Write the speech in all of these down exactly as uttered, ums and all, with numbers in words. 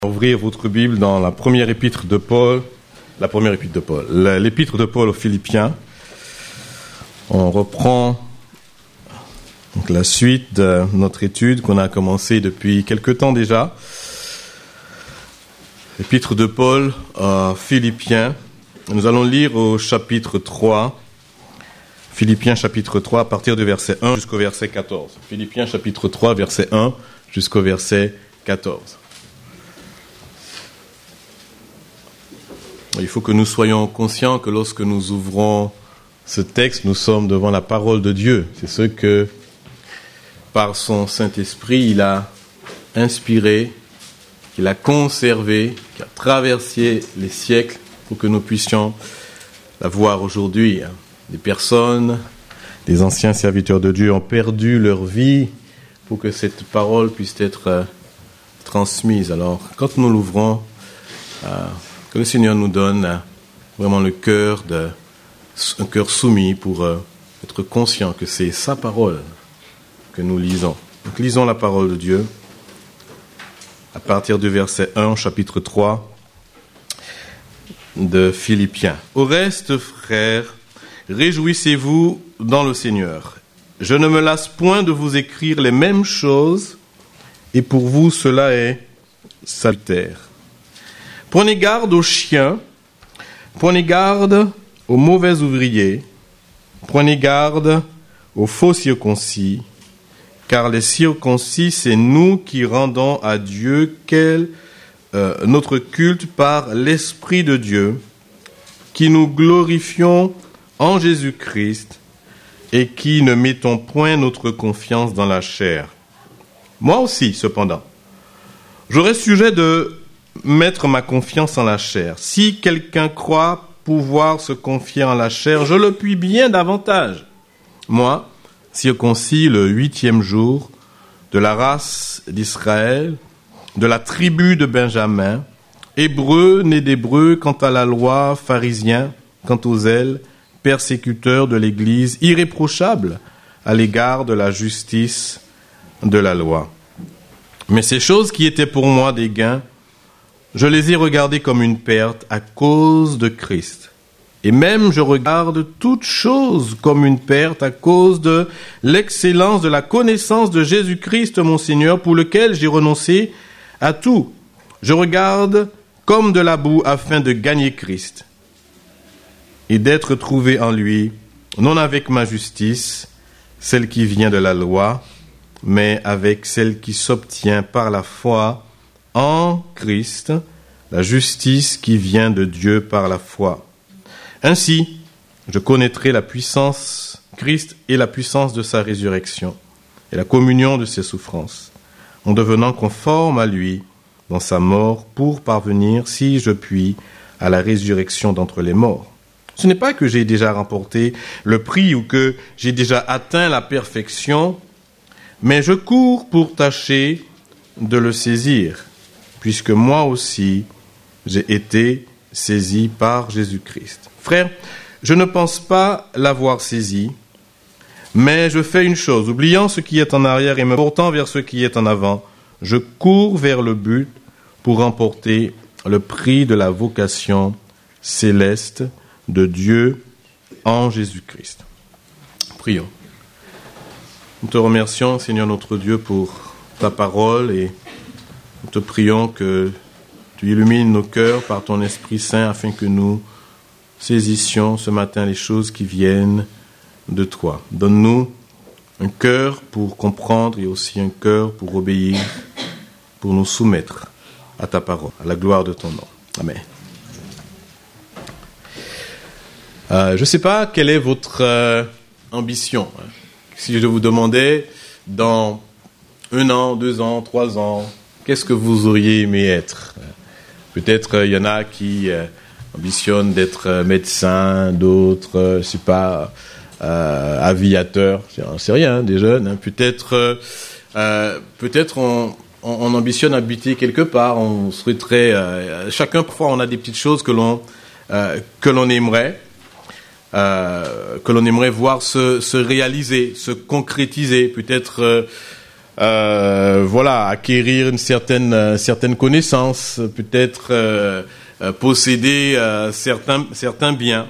Ouvrir votre Bible dans la première épître de Paul, la première épître de Paul, l'épître de Paul aux Philippiens. On reprend donc la suite de notre étude qu'on a commencé depuis quelque temps déjà. L'épître de Paul aux Philippiens. Nous allons lire au chapitre trois, Philippiens chapitre trois, à partir du verset un jusqu'au verset quatorze. Philippiens chapitre trois, verset un jusqu'au verset quatorze. Il faut que nous soyons conscients que lorsque nous ouvrons ce texte, nous sommes devant la parole de Dieu. C'est ce que, par son Saint-Esprit, il a inspiré, qu'il a conservé, qui a traversé les siècles pour que nous puissions la voir aujourd'hui. Des personnes, des anciens serviteurs de Dieu ont perdu leur vie pour que cette parole puisse être transmise. Alors, quand nous l'ouvrons, euh, que le Seigneur nous donne vraiment le cœur de, un cœur soumis pour euh, être conscient que c'est sa parole que nous lisons. Donc lisons la parole de Dieu à partir du verset un, chapitre trois de Philippiens. Au reste, frères, réjouissez-vous dans le Seigneur. Je ne me lasse point de vous écrire les mêmes choses, et pour vous cela est salutaire. Prenez garde aux chiens, prenez garde aux mauvais ouvriers, prenez garde aux faux circoncis, car les circoncis, c'est nous qui rendons à Dieu quel, euh, notre culte par l'Esprit de Dieu, qui nous glorifions en Jésus-Christ et qui ne mettons point notre confiance dans la chair. Moi aussi, cependant, j'aurais sujet de mettre ma confiance en la chair. Si quelqu'un croit pouvoir se confier en la chair, je le puis bien davantage. Moi, circoncis le huitième jour, de la race d'Israël, de la tribu de Benjamin, hébreu, né d'hébreu, quant à la loi, pharisien, quant aux zèles, persécuteur de l'Église, irréprochable à l'égard de la justice de la loi. Mais ces choses qui étaient pour moi des gains, je les ai regardées comme une perte à cause de Christ. Et même je regarde toutes choses comme une perte à cause de l'excellence de la connaissance de Jésus-Christ mon Seigneur, pour lequel j'ai renoncé à tout. Je regarde comme de la boue afin de gagner Christ et d'être trouvé en lui, non avec ma justice, celle qui vient de la loi, mais avec celle qui s'obtient par la foi en Christ, la justice qui vient de Dieu par la foi. Ainsi, je connaîtrai la puissance Christ et la puissance de sa résurrection et la communion de ses souffrances, en devenant conforme à lui dans sa mort pour parvenir, si je puis, à la résurrection d'entre les morts. Ce n'est pas que j'ai déjà remporté le prix ou que j'ai déjà atteint la perfection, mais je cours pour tâcher de le saisir, puisque moi aussi, j'ai été saisi par Jésus-Christ. Frère, je ne pense pas l'avoir saisi, mais je fais une chose, oubliant ce qui est en arrière et me portant vers ce qui est en avant, je cours vers le but pour remporter le prix de la vocation céleste de Dieu en Jésus-Christ. Prions. Nous te remercions, Seigneur notre Dieu, pour ta parole et nous te prions que tu illumines nos cœurs par ton Esprit Saint afin que nous saisissions ce matin les choses qui viennent de toi. Donne-nous un cœur pour comprendre et aussi un cœur pour obéir, pour nous soumettre à ta parole, à la gloire de ton nom. Amen. Euh, je ne sais pas quelle est votre euh, ambition. Hein. Si je vous demandais dans un an, deux ans, trois ans, qu'est-ce que vous auriez aimé être? Peut-être il euh, y en a qui euh, ambitionnent d'être euh, médecin, d'autres, euh, je ne sais pas, euh, aviateur, j'en sais rien, hein, des jeunes. Hein. Peut-être, euh, euh, peut-être on, on, on ambitionne habiter quelque part, on souhaiterait, euh, chacun parfois on a des petites choses que l'on, euh, que l'on aimerait. Euh, que l'on aimerait voir se, se réaliser, se concrétiser. Peut-être euh, euh, voilà, acquérir une certaine, euh, certaine connaissance, peut-être euh, euh, posséder euh, certains, certains biens.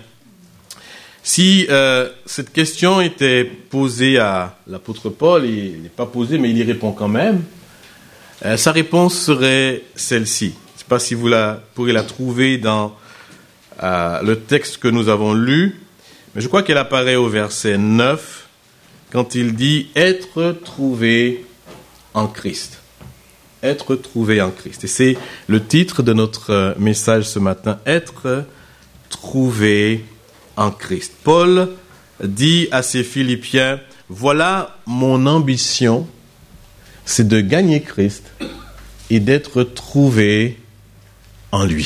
Si euh, cette question était posée à l'apôtre Paul, il n'est pas posé, mais il y répond quand même, euh, sa réponse serait celle-ci. Je ne sais pas si vous la, pourrez la trouver dans euh, le texte que nous avons lu, mais je crois qu'elle apparaît au verset neuf, quand il dit « être trouvé en Christ ». Être trouvé en Christ. Et c'est le titre de notre message ce matin, « Être trouvé en Christ ». Paul dit à ses Philippiens, « Voilà mon ambition, c'est de gagner Christ et d'être trouvé en lui. »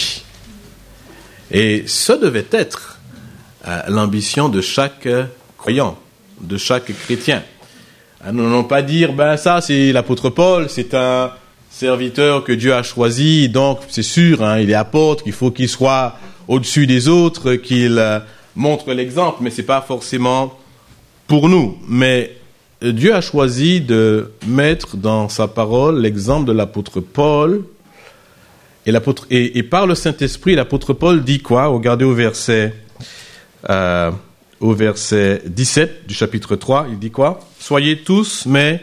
Et ce devait être euh, l'ambition de chaque croyant, de chaque chrétien. Nous n'allons pas dire, ben ça c'est l'apôtre Paul, c'est un serviteur que Dieu a choisi, donc c'est sûr, hein, il est apôtre, il faut qu'il soit au-dessus des autres, qu'il euh, montre l'exemple, mais c'est pas forcément pour nous. Mais Dieu a choisi de mettre dans sa parole l'exemple de l'apôtre Paul, et, l'apôtre, et, et par le Saint-Esprit, l'apôtre Paul dit quoi? Regardez au verset, euh, au verset dix-sept du chapitre trois, il dit quoi? Soyez tous mes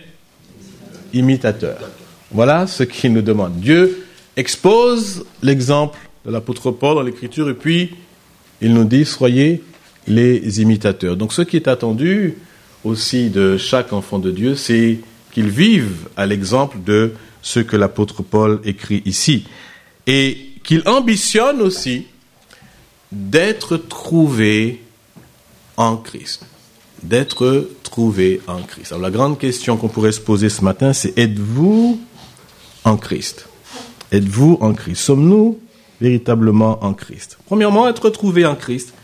imitateurs. Voilà ce qu'il nous demande. Dieu expose l'exemple de l'apôtre Paul dans l'Écriture, et puis il nous dit, soyez les imitateurs. Donc ce qui est attendu aussi de chaque enfant de Dieu, c'est qu'il vive à l'exemple de ce que l'apôtre Paul écrit ici. Et qu'il ambitionne aussi d'être trouvé en Christ. D'être trouvé en Christ. Alors la grande question qu'on pourrait se poser ce matin, c'est êtes-vous en Christ? Êtes-vous en Christ? Sommes-nous véritablement en Christ? Premièrement, être trouvé en Christ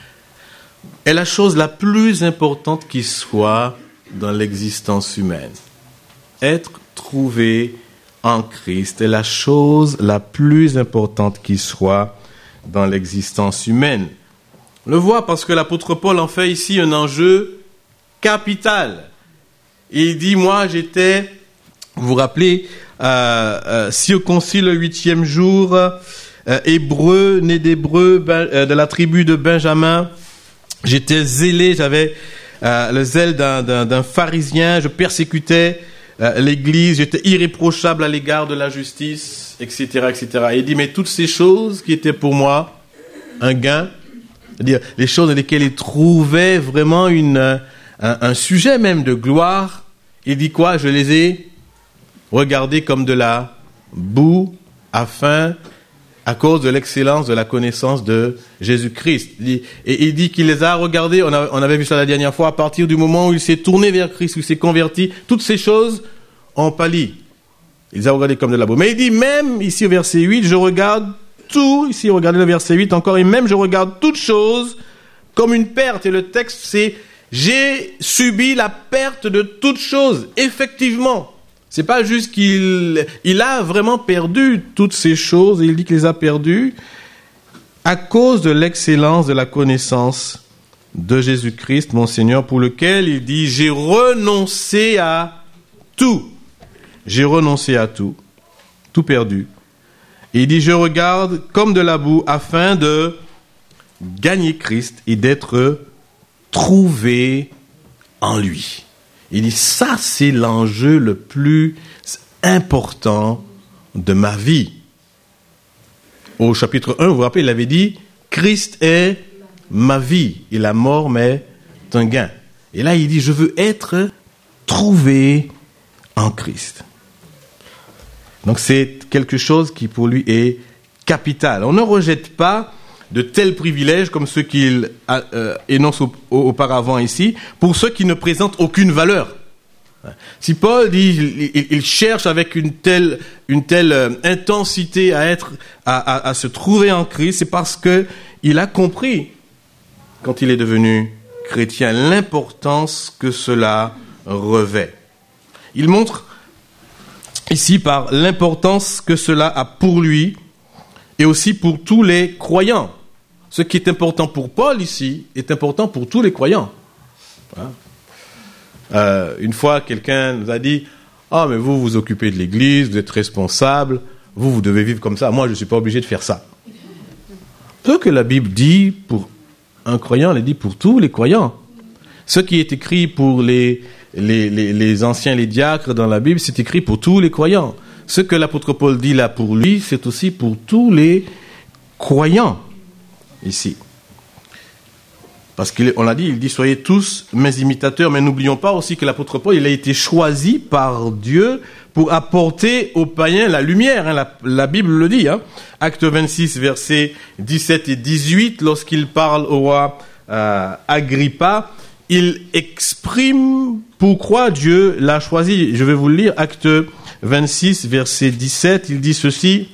est la chose la plus importante qui soit dans l'existence humaine. Être trouvé en Christ est la chose la plus importante qui soit dans l'existence humaine. On le voit parce que l'apôtre Paul en fait ici un enjeu capital. Et il dit, moi j'étais, vous vous rappelez, euh, euh, circoncis le huitième jour, euh, hébreu, né d'hébreu, ben, euh, de la tribu de Benjamin. J'étais zélé, j'avais euh, le zèle d'un, d'un, d'un pharisien, je persécutais euh, l'Église, j'étais irréprochable à l'égard de la justice, et cetera, et cetera. Et il dit, mais toutes ces choses qui étaient pour moi un gain, c'est-à-dire les choses dans lesquelles il trouvait vraiment une, un, un sujet même de gloire, il dit quoi? Je les ai regardées comme de la boue afin, à cause de l'excellence de la connaissance de Jésus-Christ. Et il dit qu'il les a regardées, on, a, on avait vu ça la dernière fois, à partir du moment où il s'est tourné vers Christ, où il s'est converti, toutes ces choses ont pâli. Il les a regardées comme de la boue. Mais il dit même, ici au verset huit, je regarde tout, ici regardez le verset huit encore, et même je regarde toutes choses comme une perte. Et le texte c'est, j'ai subi la perte de toutes choses. Effectivement, c'est pas juste qu'il il a vraiment perdu toutes ces choses, et il dit qu'il les a perdues à cause de l'excellence de la connaissance de Jésus-Christ, mon Seigneur, pour lequel il dit, j'ai renoncé à tout. J'ai renoncé à tout. Tout perdu. Et il dit, je regarde comme de la boue afin de gagner Christ et d'être trouvé en lui. Il dit, ça c'est l'enjeu le plus important de ma vie. Au chapitre un, vous vous rappelez, il avait dit, Christ est ma vie et la mort m'est un gain. Et là, il dit, je veux être trouvé en Christ. Donc c'est quelque chose qui pour lui est capital. On ne rejette pas de tels privilèges comme ceux qu'il euh, énonce au, au, auparavant ici, pour ceux qui ne présentent aucune valeur. Si Paul dit, il, il cherche avec une telle, une telle euh, intensité à être, à, à, à se trouver en Christ, c'est parce que il a compris, quand il est devenu chrétien, l'importance que cela revêt. Il montre ici par l'importance que cela a pour lui et aussi pour tous les croyants. Ce qui est important pour Paul ici est important pour tous les croyants. Hein? Euh, une fois, quelqu'un nous a dit, Ah, mais vous, vous occupez de l'église, vous êtes responsable, vous, vous devez vivre comme ça. Moi, je ne suis pas obligé de faire ça. Ce que la Bible dit pour un croyant, elle dit pour tous les croyants. Ce qui est écrit pour les, les, les, les anciens, les diacres dans la Bible, c'est écrit pour tous les croyants. Ce que l'apôtre Paul dit là pour lui, c'est aussi pour tous les croyants ici. Parce qu'on l'a dit, il dit, soyez tous mes imitateurs, mais n'oublions pas aussi que l'apôtre Paul, il a été choisi par Dieu pour apporter aux païens la lumière, hein, la, la Bible le dit, hein. Acte vingt-six, versets dix-sept et dix-huit, lorsqu'il parle au roi euh, Agrippa, il exprime pourquoi Dieu l'a choisi. Je vais vous le lire, Acte vingt-six, verset dix-sept, il dit ceci,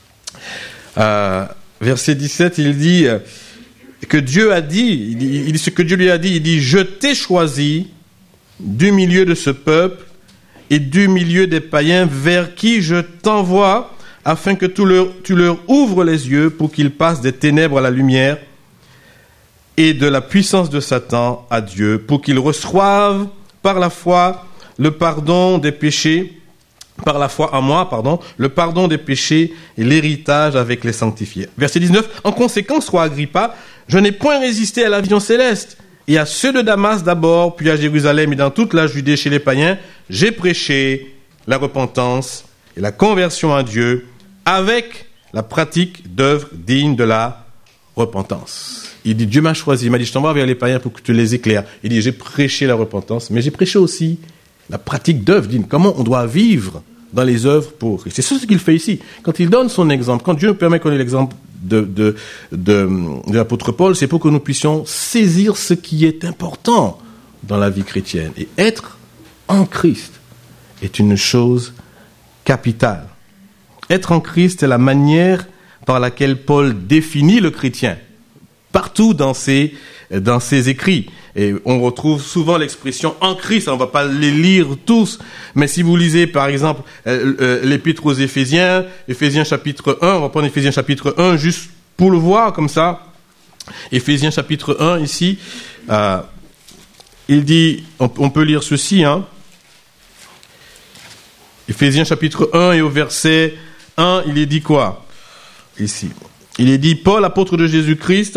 euh, verset dix-sept, il dit... Euh, que Dieu a dit, il dit, il dit ce que Dieu lui a dit, il dit, je t'ai choisi du milieu de ce peuple et du milieu des païens vers qui je t'envoie afin que tu leur, tu leur ouvres les yeux pour qu'ils passent des ténèbres à la lumière et de la puissance de Satan à Dieu, pour qu'ils reçoivent par la foi le pardon des péchés, par la foi en moi, pardon, le pardon des péchés et l'héritage avec les sanctifiés. Verset dix-neuf, en conséquence, roi Agrippa, je n'ai point résisté à la vision céleste, et à ceux de Damas d'abord, puis à Jérusalem et dans toute la Judée chez les païens, j'ai prêché la repentance et la conversion à Dieu avec la pratique d'œuvres dignes de la repentance. Il dit, Dieu m'a choisi, il m'a dit, je t'envoie vers les païens pour que tu les éclaires. Il dit, j'ai prêché la repentance, mais j'ai prêché aussi la pratique d'œuvres dignes. Comment on doit vivre dans les œuvres pour Christ. C'est ce qu'il fait ici. Quand il donne son exemple, quand Dieu permet qu'on ait l'exemple de, de, de, de l'apôtre Paul, c'est pour que nous puissions saisir ce qui est important dans la vie chrétienne. Et être en Christ est une chose capitale. Être en Christ est la manière par laquelle Paul définit le chrétien. Partout dans ses, dans ses écrits. Et on retrouve souvent l'expression en Christ. On ne va pas les lire tous. Mais si vous lisez, par exemple, euh, euh, l'épître aux Éphésiens, Éphésiens chapitre un, on va prendre Éphésiens chapitre un juste pour le voir comme ça. Éphésiens chapitre un, ici, euh, il dit, on, on peut lire ceci, hein. Éphésiens chapitre un et au verset un, il est dit quoi? Ici. Il est dit, Paul, apôtre de Jésus-Christ,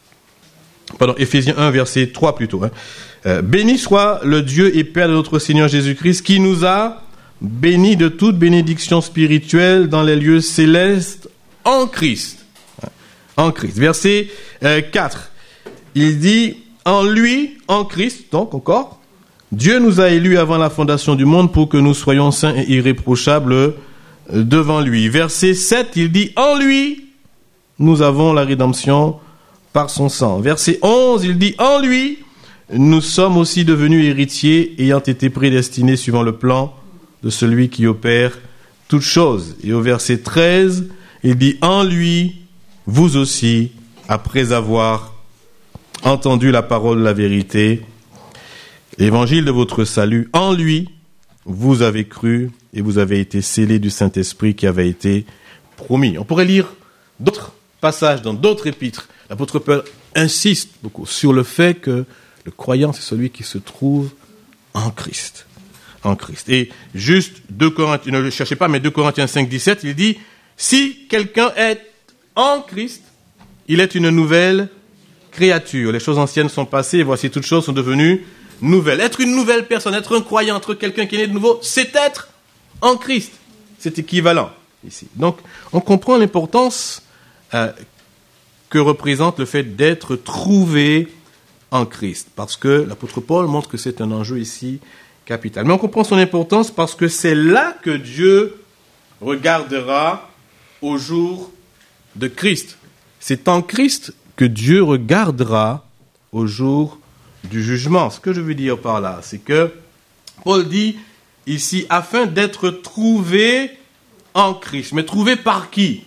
pardon, Éphésiens un, verset trois plutôt. Hein. Euh, béni soit le Dieu et Père de notre Seigneur Jésus-Christ, qui nous a bénis de toute bénédiction spirituelle dans les lieux célestes en Christ. En Christ. Verset euh, quatre. Il dit, en lui, en Christ, donc encore, Dieu nous a élus avant la fondation du monde pour que nous soyons saints et irréprochables devant lui. Verset sept, il dit, en lui, nous avons la rédemption par son sang. Verset onze, il dit, en lui, nous sommes aussi devenus héritiers, ayant été prédestinés suivant le plan de celui qui opère toutes choses. Et au verset treize, il dit, en lui, vous aussi, après avoir entendu la parole de la vérité, l'évangile de votre salut, en lui, vous avez cru et vous avez été scellés du Saint-Esprit qui avait été promis. On pourrait lire d'autres passages dans d'autres épîtres. L'apôtre Paul insiste beaucoup sur le fait que le croyant, c'est celui qui se trouve en Christ. En Christ. Et juste deux Corinthiens, ne le cherchez pas, mais deux Corinthiens cinq, dix-sept, il dit, si quelqu'un est en Christ, il est une nouvelle créature. Les choses anciennes sont passées et voici toutes choses sont devenues nouvelles. Être une nouvelle personne, être un croyant, être quelqu'un qui est né de nouveau, c'est être en Christ. C'est équivalent ici. Donc, on comprend l'importance euh, que représente le fait d'être trouvé en Christ. Parce que l'apôtre Paul montre que c'est un enjeu ici capital. Mais on comprend son importance parce que c'est là que Dieu regardera au jour de Christ. C'est en Christ que Dieu regardera au jour du jugement. Ce que je veux dire par là, c'est que Paul dit ici, afin d'être trouvé en Christ. Mais trouvé par qui?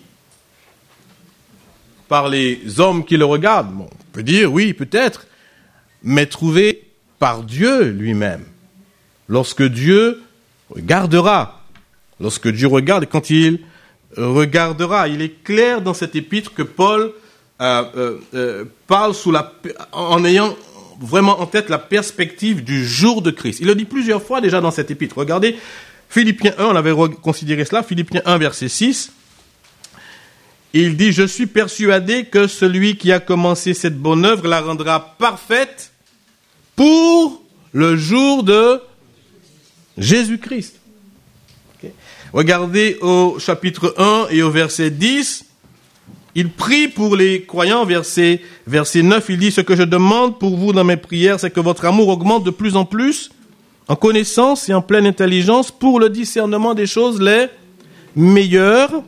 Par les hommes qui le regardent. Bon, on peut dire, oui, peut-être, mais trouvé par Dieu lui-même. Lorsque Dieu regardera, lorsque Dieu regarde, quand il regardera, il est clair dans cet épître que Paul euh, euh, euh, parle sous la, en ayant vraiment en tête la perspective du jour de Christ. Il le dit plusieurs fois déjà dans cet épître. Regardez Philippiens un, on avait considéré cela, Philippiens un, verset six. Il dit, je suis persuadé que celui qui a commencé cette bonne œuvre la rendra parfaite pour le jour de Jésus-Christ. Okay. Regardez au chapitre un et au verset dix. Il prie pour les croyants, verset, verset neuf, il dit, ce que je demande pour vous dans mes prières, c'est que votre amour augmente de plus en plus en connaissance et en pleine intelligence pour le discernement des choses les meilleures,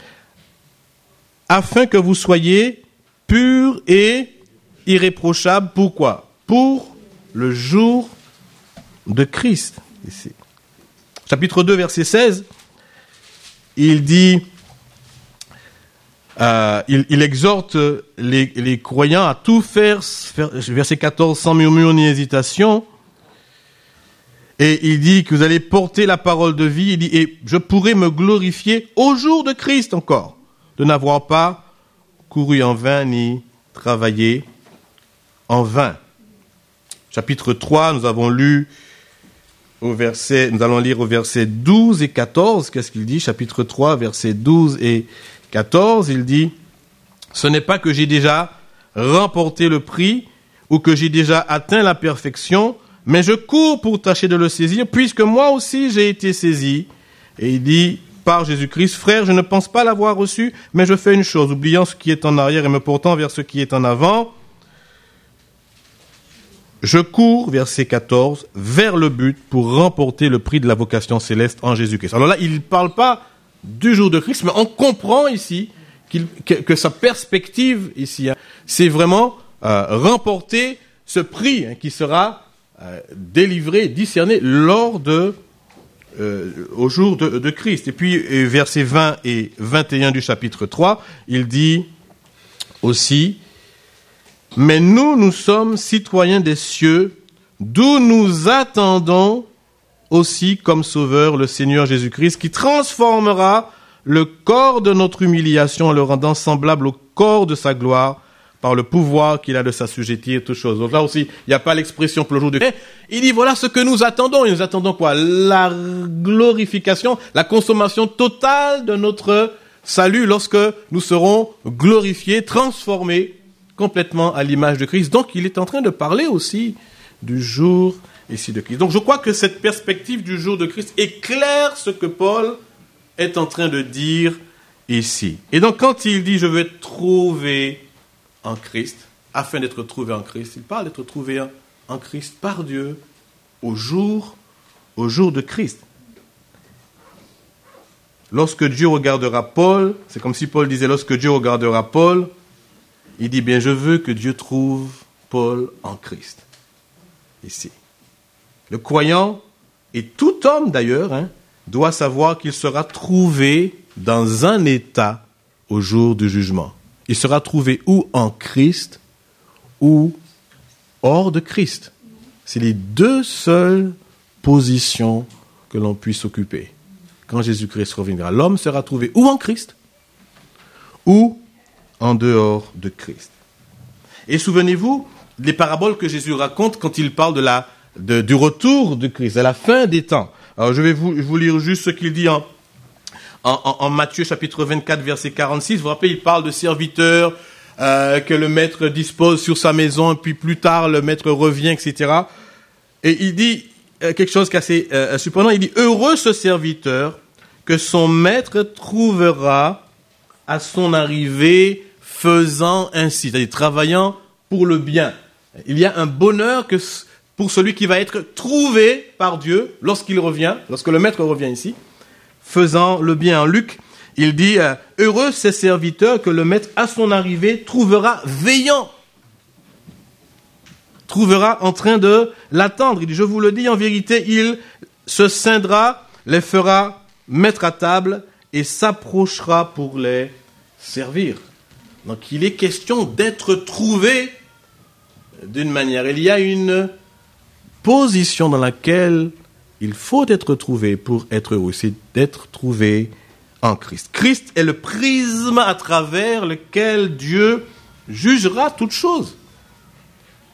afin que vous soyez purs et irréprochables. Pourquoi ? Pour le jour de Christ. Ici. Chapitre deux, verset seize, il dit, euh, il, il exhorte les, les croyants à tout faire, verset quatorze, sans murmure ni hésitation. Et il dit que vous allez porter la parole de vie. Il dit, et je pourrai me glorifier au jour de Christ encore, de n'avoir pas couru en vain ni travaillé en vain. Chapitre trois, nous avons lu au verset, nous allons lire au verset douze et quatorze. Qu'est-ce qu'il dit? Chapitre trois, versets douze et quatorze. Il dit, ce n'est pas que j'ai déjà remporté le prix ou que j'ai déjà atteint la perfection, mais je cours pour tâcher de le saisir, puisque moi aussi j'ai été saisi. Et il dit, par Jésus-Christ, frère, je ne pense pas l'avoir reçu, mais je fais une chose, oubliant ce qui est en arrière et me portant vers ce qui est en avant. Je cours, verset quatorze, vers le but pour remporter le prix de la vocation céleste en Jésus-Christ. Alors là, il ne parle pas du jour de Christ, mais on comprend ici qu'il, que, que sa perspective ici, hein, c'est vraiment euh, remporter ce prix hein, qui sera euh, délivré, discerné lors de Euh, au jour de, de Christ. Et puis, versets vingt et vingt et un du chapitre trois, il dit aussi, « Mais nous, nous sommes citoyens des cieux, d'où nous attendons aussi comme sauveur le Seigneur Jésus-Christ, qui transformera le corps de notre humiliation en le rendant semblable au corps de sa gloire, par le pouvoir qu'il a de s'assujettir toutes choses. » Donc là aussi, il n'y a pas l'expression pour le jour de Christ. Il dit, voilà ce que nous attendons. Et nous attendons quoi? La glorification, la consommation totale de notre salut lorsque nous serons glorifiés, transformés complètement à l'image de Christ. Donc, il est en train de parler aussi du jour ici de Christ. Donc, je crois que cette perspective du jour de Christ éclaire ce que Paul est en train de dire ici. Et donc, quand il dit, je veux être trouvé en Christ, afin d'être trouvé en Christ, il parle d'être trouvé en, en Christ par Dieu au jour, au jour de Christ. Lorsque Dieu regardera Paul, c'est comme si Paul disait, lorsque Dieu regardera Paul, il dit, bien, je veux que Dieu trouve Paul en Christ. Ici. Le croyant, et tout homme d'ailleurs, hein, doit savoir qu'il sera trouvé dans un état au jour du jugement. Il sera trouvé ou en Christ ou hors de Christ. C'est les deux seules positions que l'on puisse occuper. Quand Jésus-Christ reviendra, l'homme sera trouvé ou en Christ ou en dehors de Christ. Et souvenez-vous des paraboles que Jésus raconte quand il parle de la, de, du retour de Christ, à la fin des temps. Alors je vais vous, vous lire juste ce qu'il dit en En, en, en Matthieu chapitre vingt-quatre, verset quarante-six, vous vous rappelez, il parle de serviteurs euh, que le maître dispose sur sa maison, et puis plus tard, le maître revient, et cetera. Et il dit euh, quelque chose qui est assez euh, surprenant, il dit « Heureux ce serviteur que son maître trouvera à son arrivée faisant ainsi », c'est-à-dire travaillant pour le bien. Il y a un bonheur que pour celui qui va être trouvé par Dieu lorsqu'il revient, lorsque le maître revient ici, faisant le bien. En Luc, il dit, euh, heureux ces serviteurs que le maître à son arrivée trouvera veillant, trouvera en train de l'attendre. Il dit, je vous le dis en vérité, il se scindra, les fera mettre à table et s'approchera pour les servir. Donc il est question d'être trouvé d'une manière. Il y a une position dans laquelle il faut être trouvé pour être heureux, c'est d'être trouvé en Christ. Christ est le prisme à travers lequel Dieu jugera toutes choses.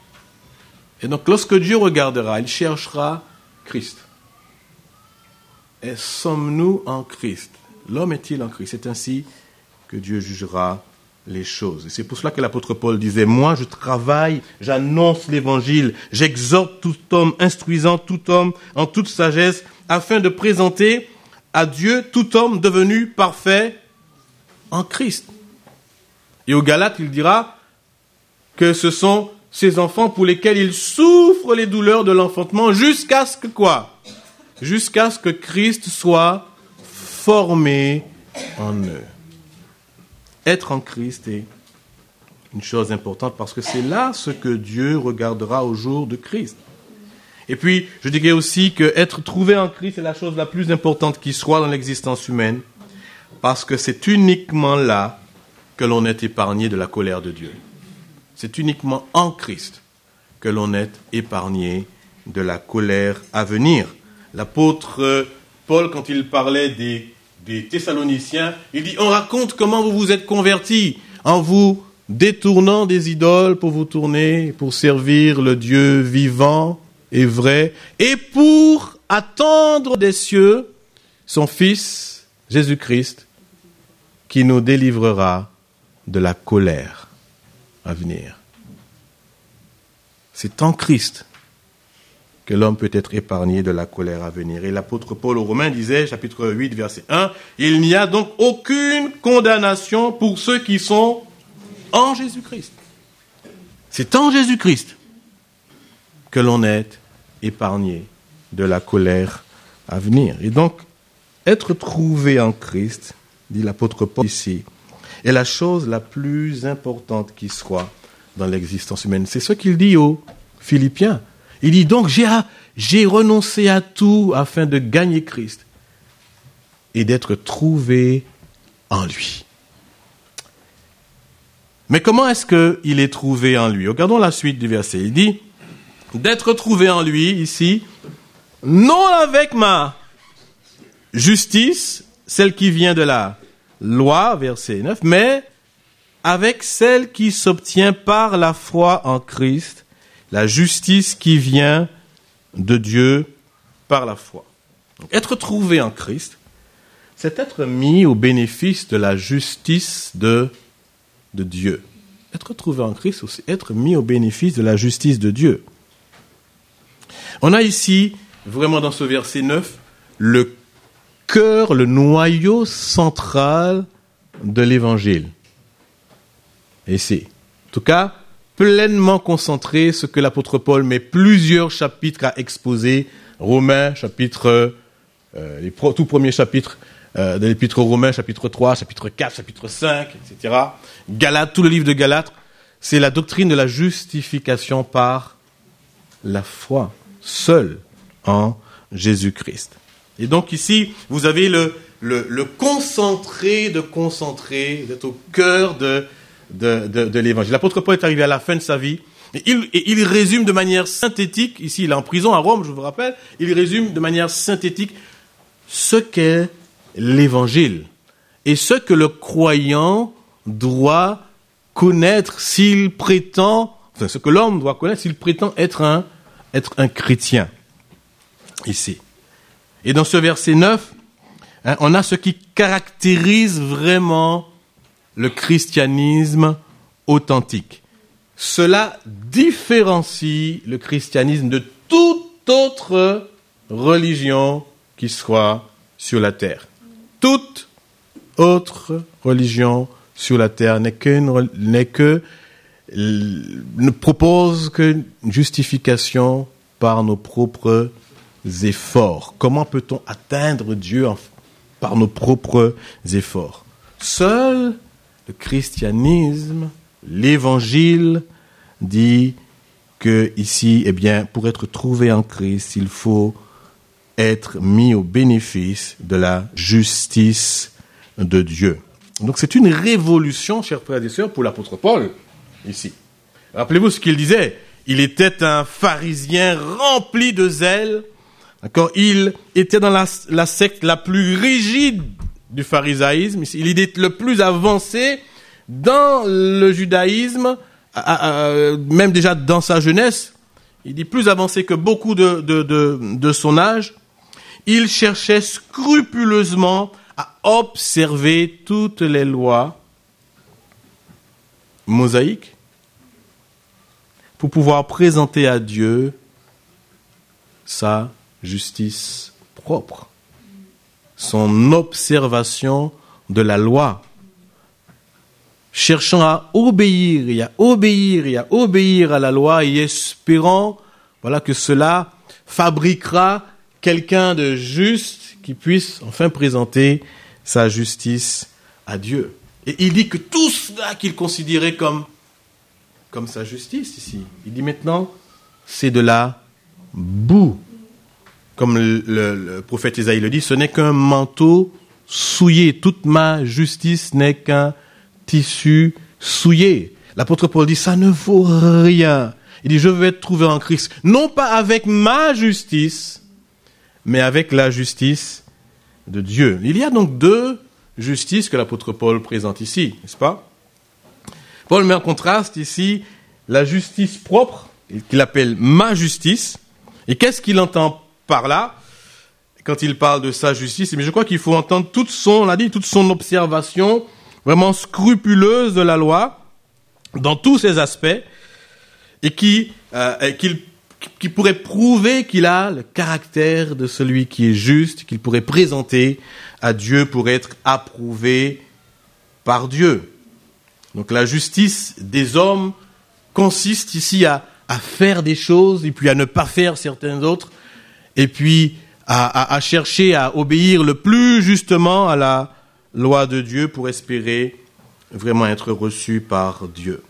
Et donc, lorsque Dieu regardera, il cherchera Christ. Et sommes-nous en Christ? L'homme est-il en Christ? C'est ainsi que Dieu jugera les choses. Et c'est pour cela que l'apôtre Paul disait, moi je travaille, j'annonce l'évangile, j'exhorte tout homme, instruisant tout homme en toute sagesse, afin de présenter à Dieu tout homme devenu parfait en Christ. Et aux Galates, il dira que ce sont ces enfants pour lesquels il souffre les douleurs de l'enfantement jusqu'à ce que quoi? Jusqu'à ce que Christ soit formé en eux. Être en Christ est une chose importante parce que c'est là ce que Dieu regardera au jour de Christ. Et puis, je dirais aussi que être trouvé en Christ est la chose la plus importante qui soit dans l'existence humaine parce que c'est uniquement là que l'on est épargné de la colère de Dieu. C'est uniquement en Christ que l'on est épargné de la colère à venir. L'apôtre Paul, quand il parlait des des Thessaloniciens, il dit, on raconte comment vous vous êtes convertis en vous détournant des idoles pour vous tourner, pour servir le Dieu vivant et vrai, et pour attendre des cieux son Fils, Jésus-Christ, qui nous délivrera de la colère à venir. C'est en Christ que l'homme peut être épargné de la colère à venir. Et l'apôtre Paul aux Romains disait, chapitre huit, verset un, « Il n'y a donc aucune condamnation pour ceux qui sont en Jésus-Christ. » C'est en Jésus-Christ que l'on est épargné de la colère à venir. Et donc, être trouvé en Christ, dit l'apôtre Paul ici, est la chose la plus importante qui soit dans l'existence humaine. C'est ce qu'il dit aux Philippiens. Il dit donc, j'ai, j'ai renoncé à tout afin de gagner Christ et d'être trouvé en lui. Mais comment est-ce qu'il est trouvé en lui? Regardons la suite du verset. Il dit, d'être trouvé en lui, ici, non avec ma justice, celle qui vient de la loi, verset neuf, mais avec celle qui s'obtient par la foi en Christ, la justice qui vient de Dieu par la foi. Donc, être trouvé en Christ, c'est être mis au bénéfice de la justice de, de Dieu. Être trouvé en Christ, c'est être mis au bénéfice de la justice de Dieu. On a ici, vraiment dans ce verset neuf, le cœur, le noyau central de l'évangile. Et c'est, en tout cas, pleinement concentré, ce que l'apôtre Paul met plusieurs chapitres à exposer. Romains, chapitre, euh, les pro, tout premiers chapitres euh, de l'épître aux Romains, chapitre trois, chapitre quatre, chapitre cinq, et cetera. Galates, tout le livre de Galates, c'est la doctrine de la justification par la foi, seule en Jésus-Christ. Et donc ici, vous avez le, le, le concentré de concentré, d'être au cœur de De, de, de l'évangile. L'apôtre Paul est arrivé à la fin de sa vie et il, et il résume de manière synthétique, ici il est en prison à Rome, je vous rappelle, il résume de manière synthétique ce qu'est l'évangile et ce que le croyant doit connaître s'il prétend, enfin ce que l'homme doit connaître s'il prétend être un, être un chrétien. Ici. Et dans ce verset neuf, hein, on a ce qui caractérise vraiment le christianisme authentique. Cela différencie le christianisme de toute autre religion qui soit sur la terre. Toute autre religion sur la terre n'est qu'une, n'est que, ne propose qu'une justification par nos propres efforts. Comment peut-on atteindre Dieu en, par nos propres efforts? Seul le christianisme, l'évangile, dit que ici, eh bien, pour être trouvé en Christ, il faut être mis au bénéfice de la justice de Dieu. Donc c'est une révolution, chers frères et sœurs, pour l'apôtre Paul, ici. Rappelez-vous ce qu'il disait. Il était un pharisien rempli de zèle. D'accord ? Il était dans la, la secte la plus rigide du pharisaïsme. Il est le plus avancé dans le judaïsme, à, à, même déjà dans sa jeunesse. Il dit plus avancé que beaucoup de, de, de, de son âge. il cherchait scrupuleusement à observer toutes les lois mosaïques pour pouvoir présenter à Dieu sa justice propre, son observation de la loi, cherchant à obéir et à obéir et à obéir à la loi et espérant, voilà, que cela fabriquera quelqu'un de juste qui puisse enfin présenter sa justice à Dieu. Et il dit que tout cela qu'il considérait comme, comme sa justice ici, il dit maintenant, c'est de la boue. Comme le, le, le prophète Isaïe le dit, ce n'est qu'un manteau souillé. Toute ma justice n'est qu'un tissu souillé. L'apôtre Paul dit, ça ne vaut rien. Il dit, je veux être trouvé en Christ, non pas avec ma justice, mais avec la justice de Dieu. Il y a donc deux justices que l'apôtre Paul présente ici, n'est-ce pas? Paul met en contraste ici la justice propre, qu'il appelle ma justice. Et qu'est-ce qu'il entend par là, quand il parle de sa justice? Mais je crois qu'il faut entendre toute son, on l'a dit, toute son observation vraiment scrupuleuse de la loi, dans tous ses aspects, et qui, euh, qu'il, qui pourrait prouver qu'il a le caractère de celui qui est juste, qu'il pourrait présenter à Dieu pour être approuvé par Dieu. Donc la justice des hommes consiste ici à, à faire des choses, et puis à ne pas faire certaines autres, et puis à, à, à chercher à obéir le plus justement à la loi de Dieu pour espérer vraiment être reçu par Dieu.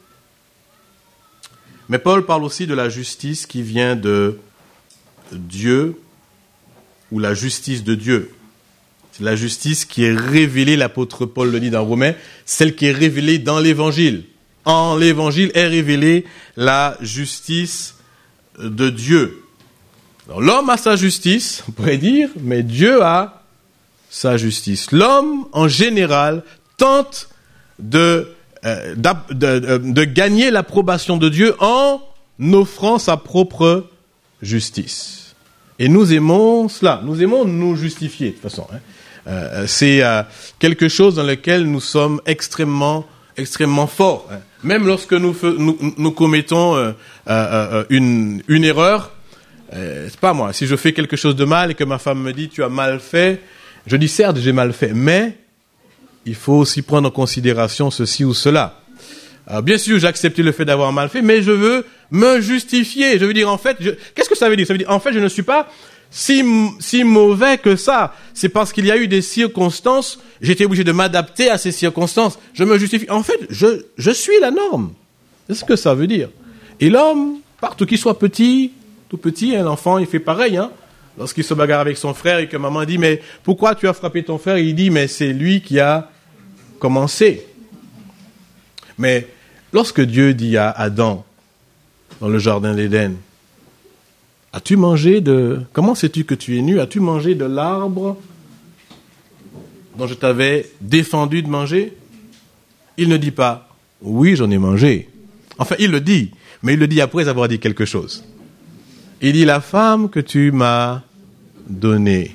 Mais Paul parle aussi de la justice qui vient de Dieu, ou la justice de Dieu. C'est la justice qui est révélée, l'apôtre Paul le dit dans Romains, celle qui est révélée dans l'Évangile. En l'Évangile est révélée la justice de Dieu. Alors, l'homme a sa justice, on pourrait dire, mais Dieu a sa justice. L'homme, en général, tente de, euh, de, de, de gagner l'approbation de Dieu en offrant sa propre justice. Et nous aimons cela. Nous aimons nous justifier, de toute façon. Hein. Euh, c'est euh, quelque chose dans lequel nous sommes extrêmement, extrêmement forts. Hein. Même lorsque nous, nous, nous commettons euh, euh, une, une erreur, euh, c'est pas moi. Si je fais quelque chose de mal et que ma femme me dit « tu as mal fait », je dis certes, j'ai mal fait, mais il faut aussi prendre en considération ceci ou cela. Alors, bien sûr, j'ai accepté le fait d'avoir mal fait, mais je veux me justifier. Je veux dire, en fait, je... qu'est-ce que ça veut dire? Ça veut dire, en fait, je ne suis pas si, si mauvais que ça. C'est parce qu'il y a eu des circonstances, j'étais obligé de m'adapter à ces circonstances. Je me justifie. En fait, je, je suis la norme. C'est ce que ça veut dire. Et l'homme, partout qu'il soit petit, tout petit, hein, l'enfant, il fait pareil, hein. Lorsqu'il se bagarre avec son frère et que maman dit « mais pourquoi tu as frappé ton frère ?» Il dit « mais c'est lui qui a commencé. » Mais lorsque Dieu dit à Adam, dans le jardin d'Éden, « as-tu mangé de... Comment sais-tu que tu es nu? As-tu mangé de l'arbre dont je t'avais défendu de manger ?» Il ne dit pas « oui, j'en ai mangé ». Enfin, il le dit, mais il le dit après avoir dit quelque chose. Il dit « la femme que tu m'as donnée,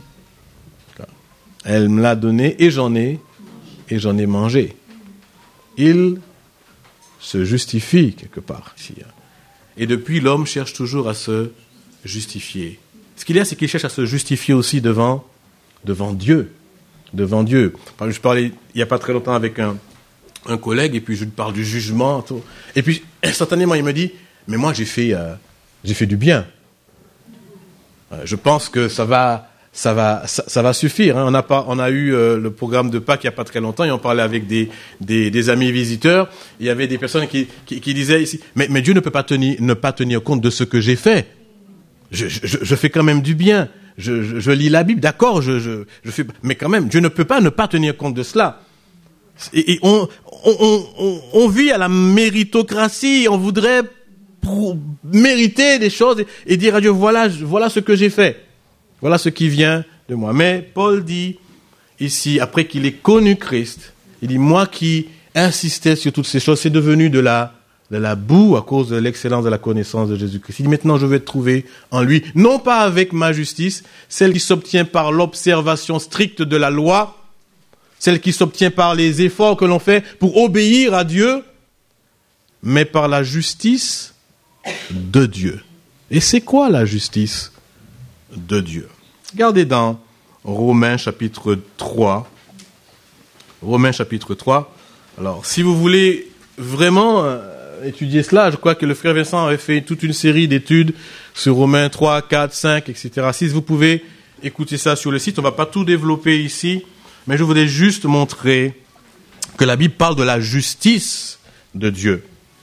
elle me l'a donnée et j'en ai, et j'en ai mangé. » Il se justifie quelque part ici. Et depuis, l'homme cherche toujours à se justifier. Ce qu'il y a, c'est qu'il cherche à se justifier aussi devant, devant Dieu. Devant Dieu. Je parlais il n'y a pas très longtemps avec un, un collègue, et puis je lui parle du jugement. Tout. Et puis, instantanément, il me dit « mais moi, j'ai fait... Euh, J'ai fait du bien. Je pense que ça va, ça va, ça, ça va suffire. Hein. On a pas, on a eu euh, le programme de Pâques il y a pas très longtemps et on parlait avec des, des, des amis visiteurs. Il y avait des personnes qui, qui, qui disaient ici, mais, mais Dieu ne peut pas tenir, ne pas tenir compte de ce que j'ai fait. Je, je, je fais quand même du bien. Je, je, je lis la Bible, d'accord. Je, je, je fais, mais quand même, Dieu ne peut pas ne pas tenir compte de cela. Et, et on, on, on, on vit à la méritocratie. On voudrait pour mériter des choses et, et dire à Dieu, voilà, voilà ce que j'ai fait. Voilà ce qui vient de moi. Mais Paul dit ici, après qu'il ait connu Christ, il dit, moi qui insistais sur toutes ces choses, c'est devenu de la, de la boue à cause de l'excellence de la connaissance de Jésus-Christ. Il dit maintenant je vais trouver en lui, non pas avec ma justice, celle qui s'obtient par l'observation stricte de la loi, celle qui s'obtient par les efforts que l'on fait pour obéir à Dieu, mais par la justice de Dieu. Et c'est quoi la justice de Dieu? Regardez dans Romains chapitre trois. Romains chapitre trois. Alors, si vous voulez vraiment euh, étudier cela, je crois que le frère Vincent avait fait toute une série d'études sur Romains trois, quatre, cinq, et cetera. Si vous pouvez écouter ça sur le site, on ne va pas tout développer ici, mais je voudrais juste montrer que la Bible parle de la justice de Dieu.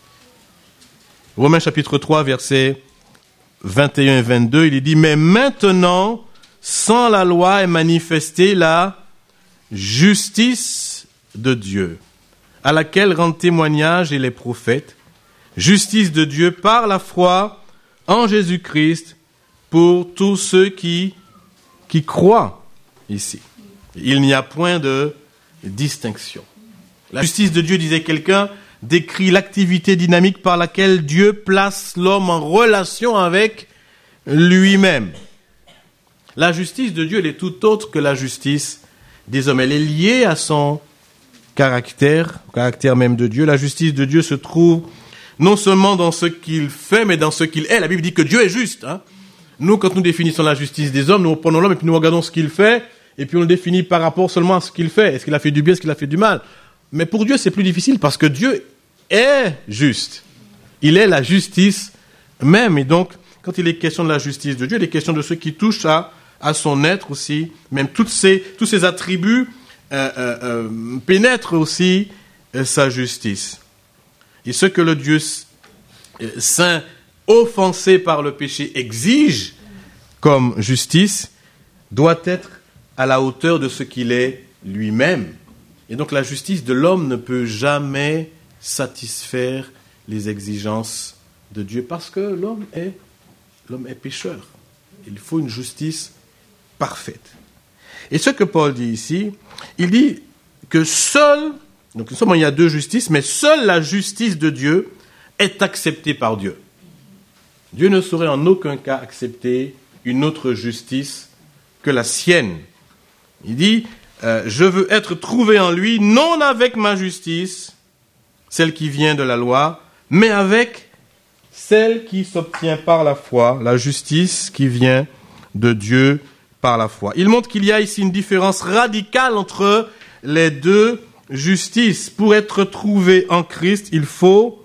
Romains chapitre trois, versets vingt et un et vingt-deux, il est dit « Mais maintenant, sans la loi est manifestée la justice de Dieu, à laquelle rendent témoignage et les prophètes, justice de Dieu par la foi en Jésus-Christ pour tous ceux qui, qui croient ici. Il n'y a point de distinction. » La justice de Dieu, disait quelqu'un, décrit l'activité dynamique par laquelle Dieu place l'homme en relation avec lui-même. La justice de Dieu, elle est tout autre que la justice des hommes. Elle est liée à son caractère, au caractère même de Dieu. La justice de Dieu se trouve non seulement dans ce qu'il fait, mais dans ce qu'il est. La Bible dit que Dieu est juste. Hein. Nous, quand nous définissons la justice des hommes, nous prenons l'homme et puis nous regardons ce qu'il fait, et puis on le définit par rapport seulement à ce qu'il fait. Est-ce qu'il a fait du bien, est-ce qu'il a fait du mal? Mais pour Dieu, c'est plus difficile parce que Dieu est juste. Il est la justice même. Et donc, quand il est question de la justice de Dieu, il est question de ce qui touche à, à son être aussi. Même toutes ces, tous ces attributs euh, euh, euh, pénètrent aussi euh, sa justice. Et ce que le Dieu euh, saint, offensé par le péché, exige comme justice, doit être à la hauteur de ce qu'il est lui-même. Et donc la justice de l'homme ne peut jamais satisfaire les exigences de Dieu parce que l'homme est, l'homme est pécheur. Il faut une justice parfaite. Et ce que Paul dit ici, il dit que seule, donc non seulement il y a deux justices, mais seule la justice de Dieu est acceptée par Dieu. Dieu ne saurait en aucun cas accepter une autre justice que la sienne. Il dit, euh, je veux être trouvé en lui, non avec ma justice, celle qui vient de la loi, mais avec celle qui s'obtient par la foi, la justice qui vient de Dieu par la foi. Il montre qu'il y a ici une différence radicale entre les deux justices. Pour être trouvé en Christ, il faut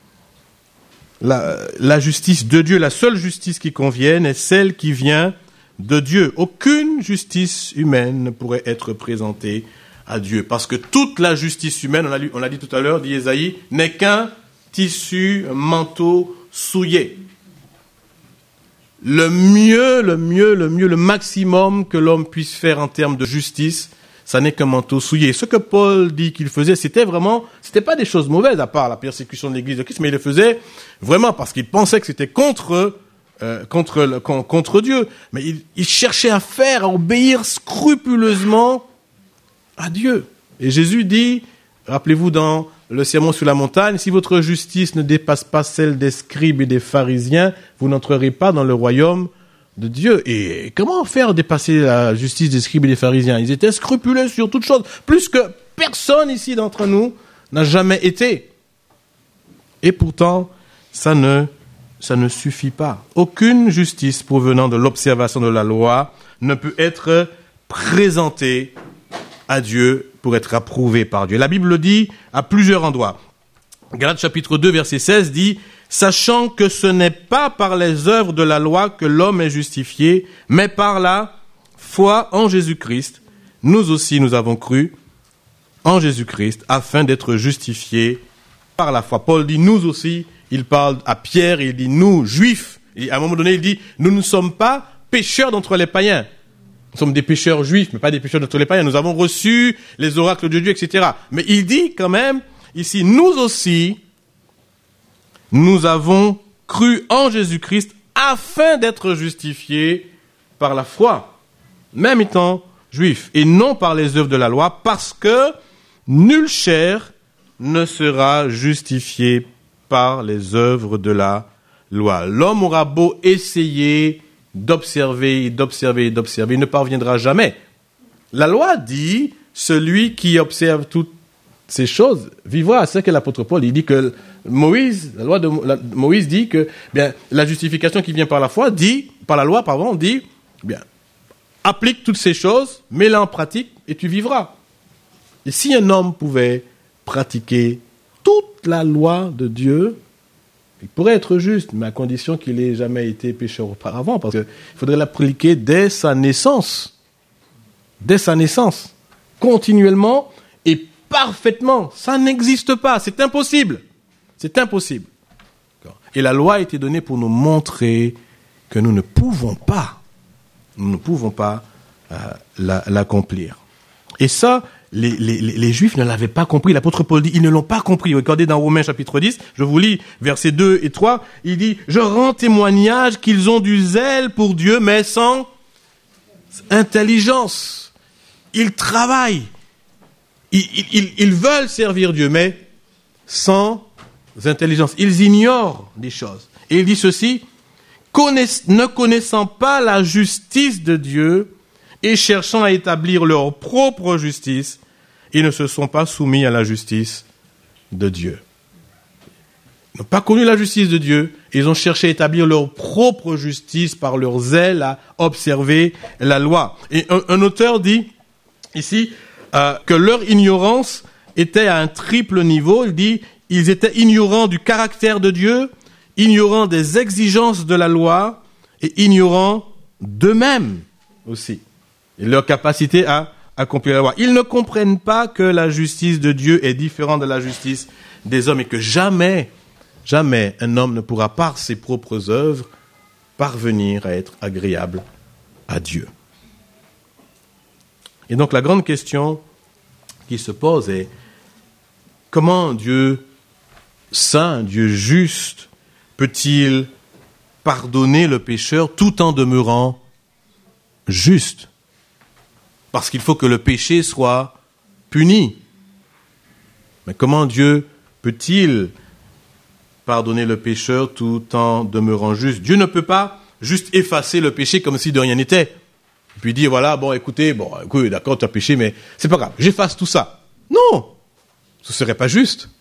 la, la justice de Dieu. La seule justice qui convienne est celle qui vient de Dieu. Aucune justice humaine ne pourrait être présentée à Dieu. Parce que toute la justice humaine, on l'a, lu, on l'a dit tout à l'heure, dit Ésaïe, n'est qu'un tissu, un manteau souillé. Le mieux, le mieux, le mieux, le maximum que l'homme puisse faire en termes de justice, ça n'est qu'un manteau souillé. Ce que Paul dit qu'il faisait, c'était vraiment, c'était pas des choses mauvaises, à part la persécution de l'Église de Christ, mais il le faisait vraiment parce qu'il pensait que c'était contre Euh, contre, le, contre Dieu. Mais il, il cherchait à faire, à obéir scrupuleusement à Dieu. Et Jésus dit, rappelez-vous dans le sermon sur la montagne, si votre justice ne dépasse pas celle des scribes et des pharisiens, vous n'entrerez pas dans le royaume de Dieu. Et comment faire dépasser la justice des scribes et des pharisiens? Ils étaient scrupuleux sur toutes choses, plus que personne ici d'entre nous n'a jamais été. Et pourtant, ça ne Ça ne suffit pas. Aucune justice provenant de l'observation de la loi ne peut être présentée à Dieu pour être approuvée par Dieu. La Bible le dit à plusieurs endroits. Galates chapitre deux, verset seize dit « Sachant que ce n'est pas par les œuvres de la loi que l'homme est justifié, mais par la foi en Jésus-Christ. Nous aussi, nous avons cru en Jésus-Christ afin d'être justifiés par la foi. » Paul dit « Nous aussi ». Il parle à Pierre et il dit « nous, juifs ». Et à un moment donné, il dit « nous ne sommes pas pécheurs d'entre les païens. Nous sommes des pécheurs juifs, mais pas des pécheurs d'entre les païens. Nous avons reçu les oracles de Dieu, et cetera » Mais il dit quand même ici « nous aussi, nous avons cru en Jésus-Christ afin d'être justifiés par la foi, même étant juifs, et non par les œuvres de la loi, parce que nulle chair ne sera justifiée par les œuvres de la loi. L'homme aura beau essayer d'observer, d'observer, d'observer, il ne parviendra jamais. La loi dit, celui qui observe toutes ces choses vivra. C'est ce que l'apôtre Paul, il dit que Moïse, la loi de la, Moïse dit que, bien, la justification qui vient par la foi dit, par la loi, pardon, dit, bien, applique toutes ces choses, mets-les en pratique et tu vivras. Et si un homme pouvait pratiquer toute la loi de Dieu, il pourrait être juste, mais à condition qu'il n'ait jamais été pécheur auparavant, parce qu'il faudrait l'appliquer dès sa naissance. Dès sa naissance. Continuellement et parfaitement. Ça n'existe pas. C'est impossible. C'est impossible. Et la loi a été donnée pour nous montrer que nous ne pouvons pas, nous ne pouvons pas euh, la, l'accomplir. Et ça, les, les, les Juifs ne l'avaient pas compris. L'apôtre Paul dit, ils ne l'ont pas compris. Regardez dans Romains chapitre dix, je vous lis versets deux et trois, il dit, « Je rends témoignage qu'ils ont du zèle pour Dieu, mais sans intelligence. » Ils travaillent. Ils, ils, ils veulent servir Dieu, mais sans intelligence. Ils ignorent des choses. Et il dit ceci, Connaiss- ne connaissant pas la justice de Dieu et cherchant à établir leur propre justice, ils ne se sont pas soumis à la justice de Dieu. Ils n'ont pas connu la justice de Dieu, ils ont cherché à établir leur propre justice par leur zèle à observer la loi. Et un, un auteur dit ici euh, que leur ignorance était à un triple niveau. Il dit, ils étaient ignorants du caractère de Dieu, ignorants des exigences de la loi et ignorants d'eux-mêmes aussi. Et leur capacité à accomplir la loi. Ils ne comprennent pas que la justice de Dieu est différente de la justice des hommes et que jamais, jamais un homme ne pourra par ses propres œuvres parvenir à être agréable à Dieu. Et donc la grande question qui se pose est comment Dieu saint, Dieu juste, peut-il pardonner le pécheur tout en demeurant juste? Parce qu'il faut que le péché soit puni. Mais comment Dieu peut-il pardonner le pécheur tout en demeurant juste? Dieu ne peut pas juste effacer le péché comme si de rien n'était. Et puis dire, voilà, bon, écoutez, bon, écoute, d'accord, tu as péché, mais c'est pas grave, j'efface tout ça. Non! Ce serait pas juste.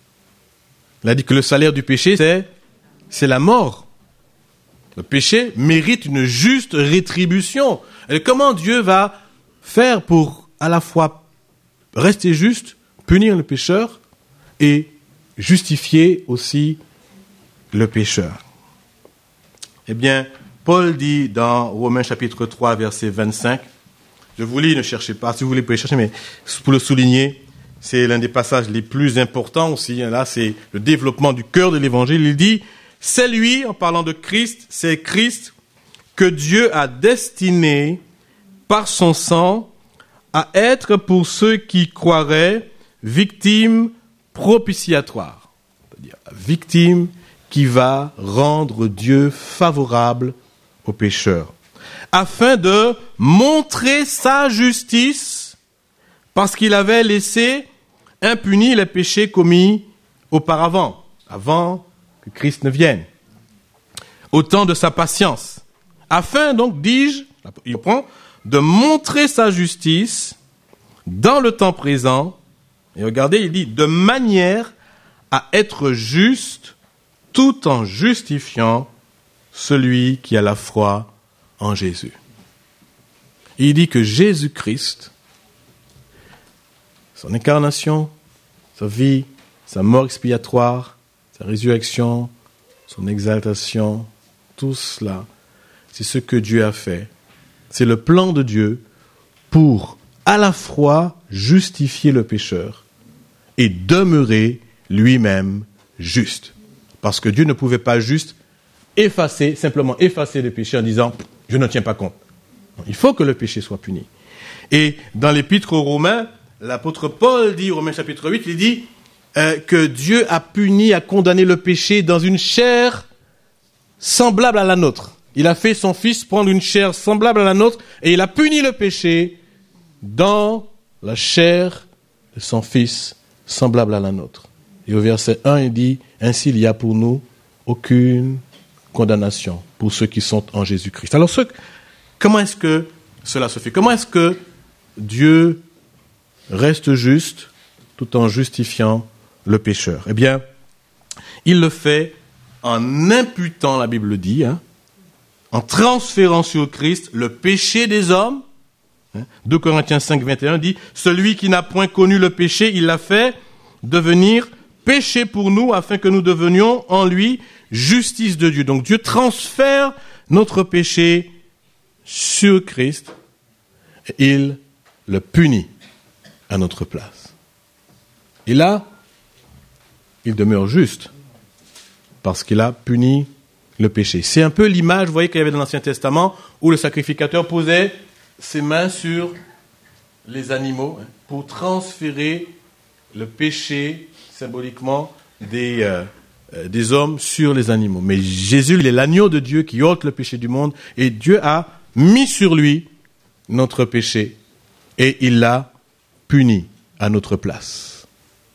Il a dit que le salaire du péché, c'est, c'est la mort. Le péché mérite une juste rétribution. Et comment Dieu va faire pour à la fois rester juste, punir le pécheur et justifier aussi le pécheur? Eh bien, Paul dit dans Romains chapitre trois, verset vingt-cinq, je vous lis, ne cherchez pas, si vous voulez, vous pouvez chercher, mais pour le souligner, c'est l'un des passages les plus importants aussi. Là, c'est le développement du cœur de l'évangile. Il dit, c'est lui, en parlant de Christ, c'est Christ que Dieu a destiné par son sang à être pour ceux qui croiraient victime propitiatoire. C'est-à-dire victime qui va rendre Dieu favorable aux pécheurs, afin de montrer sa justice, parce qu'il avait laissé impunis les péchés commis auparavant, avant que Christ ne vienne, au temps de sa patience, afin donc, dis-je, il prend, de montrer sa justice dans le temps présent, et regardez, il dit, de manière à être juste, tout en justifiant celui qui a la foi en Jésus. Et il dit que Jésus-Christ, son incarnation, sa vie, sa mort expiatoire, sa résurrection, son exaltation, tout cela, c'est ce que Dieu a fait. C'est le plan de Dieu pour à la fois justifier le pécheur et demeurer lui-même juste. Parce que Dieu ne pouvait pas juste effacer, simplement effacer le péché en disant « je ne tiens pas compte ». Il faut que le péché soit puni. Et dans l'épître aux Romains, l'apôtre Paul dit, Romains chapitre huit, il dit euh, que Dieu a puni, a condamné le péché dans une chair semblable à la nôtre. Il a fait son Fils prendre une chair semblable à la nôtre et il a puni le péché dans la chair de son Fils semblable à la nôtre. Et au verset un, il dit, « Ainsi il y a pour nous aucune condamnation pour ceux qui sont en Jésus-Christ. » Alors, ce, comment est-ce que cela se fait? Comment est-ce que Dieu reste juste tout en justifiant le pécheur? Eh bien, il le fait en imputant, la Bible dit, hein, en transférant sur Christ le péché des hommes. Hein, deux Corinthiens cinq, vingt et un dit, « Celui qui n'a point connu le péché, il l'a fait devenir péché pour nous, afin que nous devenions en lui justice de Dieu. » Donc Dieu transfère notre péché sur Christ et il le punit à notre place. Et là, il demeure juste parce qu'il a puni le péché. C'est un peu l'image, vous voyez, qu'il y avait dans l'Ancien Testament où le sacrificateur posait ses mains sur les animaux hein, pour transférer le péché symboliquement des, euh, euh, des hommes sur les animaux. Mais Jésus, il est l'agneau de Dieu qui ôte le péché du monde et Dieu a mis sur lui notre péché et il l'a puni à notre place.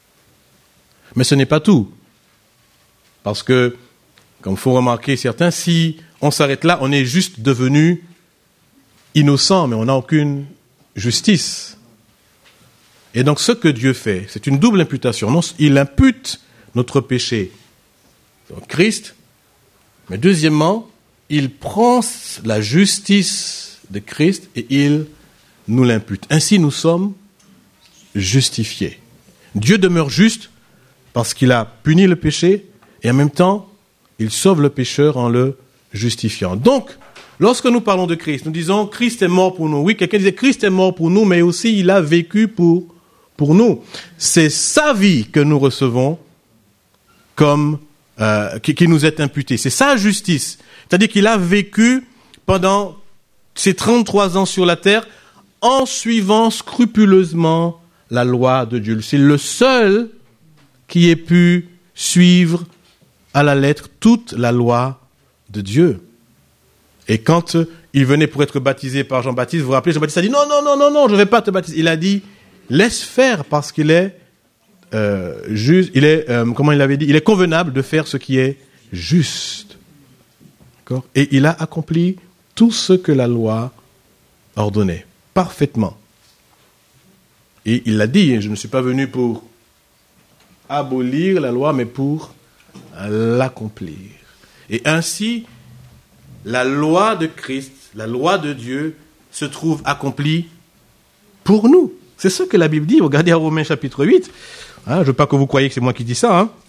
Mais ce n'est pas tout. Parce que, comme il faut remarquer certains, si on s'arrête là, on est juste devenu innocent, mais on n'a aucune justice. Et donc ce que Dieu fait, c'est une double imputation. Non, il impute notre péché au Christ, mais deuxièmement, il prend la justice de Christ et il nous l'impute. Ainsi, nous sommes justifiés. Dieu demeure juste parce qu'il a puni le péché et en même temps, il sauve le pécheur en le justifiant. Donc, lorsque nous parlons de Christ, nous disons Christ est mort pour nous. Oui, quelqu'un disait Christ est mort pour nous, mais aussi il a vécu pour, pour nous. C'est sa vie que nous recevons comme euh, qui, qui nous est imputée. C'est sa justice. C'est-à-dire qu'il a vécu pendant ces trente-trois ans sur la terre en suivant scrupuleusement la loi de Dieu. C'est le seul qui ait pu suivre à la lettre toute la loi de Dieu. Et quand il venait pour être baptisé par Jean-Baptiste, vous vous rappelez, Jean-Baptiste a dit, non, non, non, non, non, je ne vais pas te baptiser. Il a dit, laisse faire parce qu'il est euh, juste, il est, euh, comment il avait dit, il est convenable de faire ce qui est juste. D'accord ? Et il a accompli tout ce que la loi ordonnait, parfaitement. Et il l'a dit, je ne suis pas venu pour abolir la loi, mais pour l'accomplir. Et ainsi, la loi de Christ, la loi de Dieu, se trouve accomplie pour nous. C'est ce que la Bible dit. Regardez à Romains chapitre huit. Hein, je ne veux pas que vous croyiez que c'est moi qui dis ça. Hein.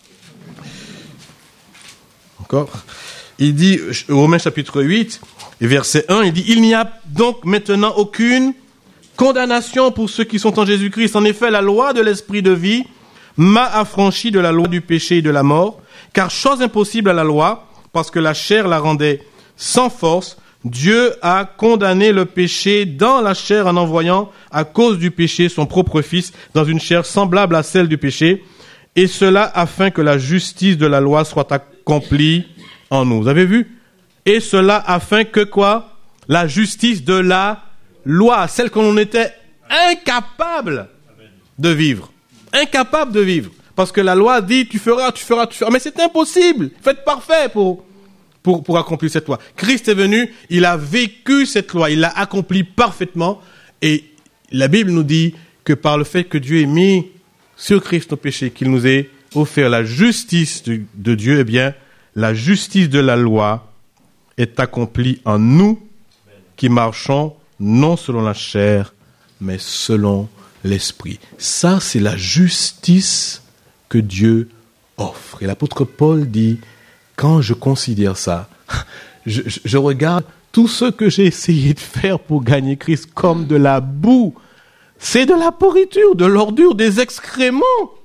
Encore. Il dit, Romains chapitre huit, verset un, il dit, « Il n'y a donc maintenant aucune condamnation pour ceux qui sont en Jésus-Christ. En effet, la loi de l'esprit de vie m'a affranchi de la loi du péché et de la mort, car chose impossible à la loi, parce que la chair la rendait sans force, Dieu a condamné le péché dans la chair en envoyant, à cause du péché, son propre Fils dans une chair semblable à celle du péché, et cela afin que la justice de la loi soit accomplie en nous. Vous avez vu? Et cela afin que quoi? La justice de la loi, celle qu'on était incapable de vivre. Incapable de vivre. Parce que la loi dit, tu feras, tu feras, tu feras. Mais c'est impossible. Faites parfait pour, pour, pour accomplir cette loi. Christ est venu, il a vécu cette loi, il l'a accomplie parfaitement. Et la Bible nous dit que par le fait que Dieu ait mis sur Christ nos péchés, qu'il nous ait offert la justice de, de Dieu, eh bien, la justice de la loi est accomplie en nous qui marchons non selon la chair, mais selon l'esprit. Ça, c'est la justice que Dieu offre. Et l'apôtre Paul dit, quand je considère ça, je, je, je regarde tout ce que j'ai essayé de faire pour gagner Christ comme de la boue. C'est de la pourriture, de l'ordure, des excréments.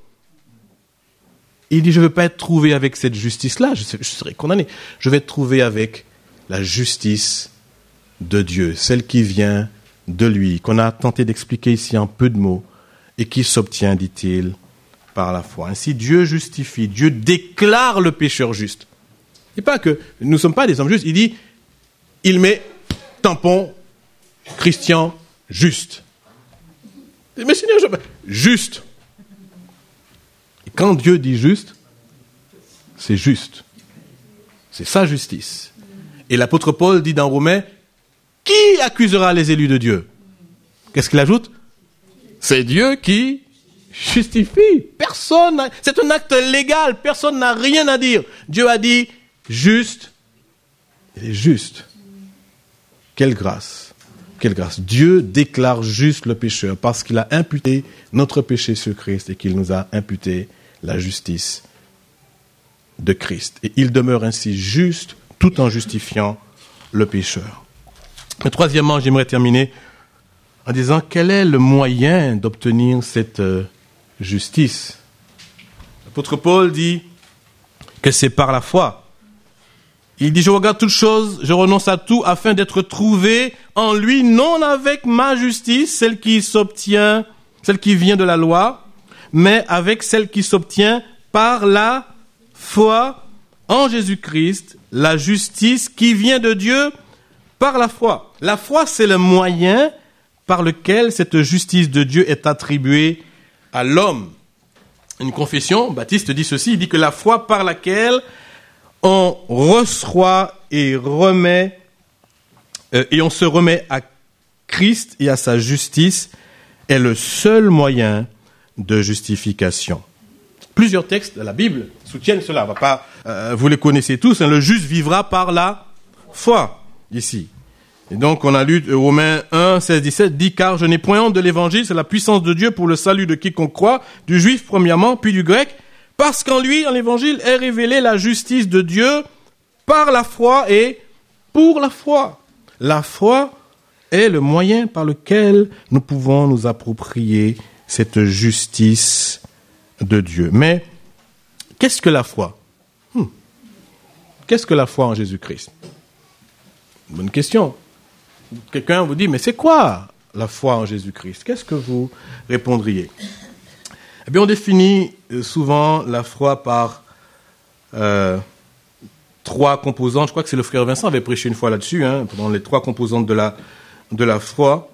Il dit, je ne veux pas être trouvé avec cette justice-là, je, je serai condamné. Je vais être trouvé avec la justice de Dieu, celle qui vient de lui, qu'on a tenté d'expliquer ici en peu de mots, et qui s'obtient, dit-il, par la foi. Ainsi, Dieu justifie, Dieu déclare le pécheur juste. Et pas que nous ne sommes pas des hommes justes, il dit, il met tampon, Christian, juste. Mais Seigneur, je... juste. Quand Dieu dit juste, c'est juste. C'est sa justice. Et l'apôtre Paul dit dans Romains, qui accusera les élus de Dieu? Qu'est-ce qu'il ajoute? C'est Dieu qui justifie. Personne, n'a... c'est un acte légal, personne n'a rien à dire. Dieu a dit juste, il est juste. Quelle grâce, quelle grâce. Dieu déclare juste le pécheur parce qu'il a imputé notre péché sur Christ et qu'il nous a imputé la justice de Christ. Et il demeure ainsi juste tout en justifiant le pécheur. Mais troisièmement, j'aimerais terminer en disant quel est le moyen d'obtenir cette euh, justice. L'apôtre Paul dit que c'est par la foi. Il dit, je regarde toutes choses, je renonce à tout afin d'être trouvé en lui, non avec ma justice, celle qui s'obtient, celle qui vient de la loi, mais avec celle qui s'obtient par la foi en Jésus-Christ, la justice qui vient de Dieu par la foi. La foi, c'est le moyen par lequel cette justice de Dieu est attribuée à l'homme. Une confession, Baptiste dit ceci, il dit que la foi par laquelle on reçoit et remet, euh, et on se remet à Christ et à sa justice est le seul moyen de justification. Plusieurs textes de la Bible soutiennent cela. On va pas, euh, vous les connaissez tous. Hein, le juste vivra par la foi, ici. Et donc, on a lu Romains un, seize, dix-sept, dit « Car je n'ai point honte de l'évangile, c'est la puissance de Dieu pour le salut de quiconque croit, du juif premièrement, puis du grec, parce qu'en lui, en l'évangile, est révélée la justice de Dieu par la foi et pour la foi. » La foi est le moyen par lequel nous pouvons nous approprier cette justice de Dieu. Mais qu'est-ce que la foi? hmm. Qu'est-ce que la foi en Jésus-Christ? Bonne question. Quelqu'un vous dit, mais c'est quoi la foi en Jésus-Christ? Qu'est-ce que vous répondriez? Eh bien, on définit souvent la foi par euh, trois composantes. Je crois que c'est le frère Vincent avait prêché une fois là-dessus, hein, pendant les trois composantes de la, de la foi.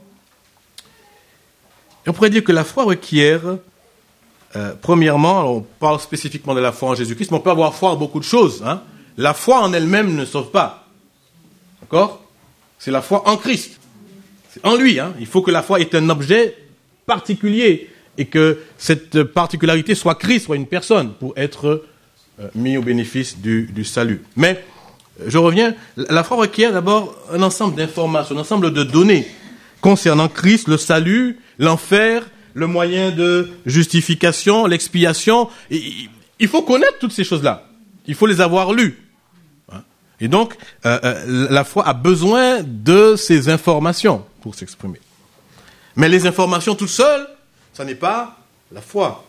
Et on pourrait dire que la foi requiert, euh, premièrement, on parle spécifiquement de la foi en Jésus-Christ, mais on peut avoir foi en beaucoup de choses. Hein. La foi en elle-même ne sauve pas. D'accord? C'est la foi en Christ. C'est en lui. Hein. Il faut que la foi ait un objet particulier et que cette particularité soit Christ, soit une personne, pour être euh, mis au bénéfice du, du salut. Mais, je reviens, la foi requiert d'abord un ensemble d'informations, un ensemble de données concernant Christ, le salut, l'enfer, le moyen de justification, l'expiation. Et, il faut connaître toutes ces choses-là. Il faut les avoir lues. Et donc, euh, euh, la foi a besoin de ces informations pour s'exprimer. Mais les informations toutes seules, ça n'est pas la foi.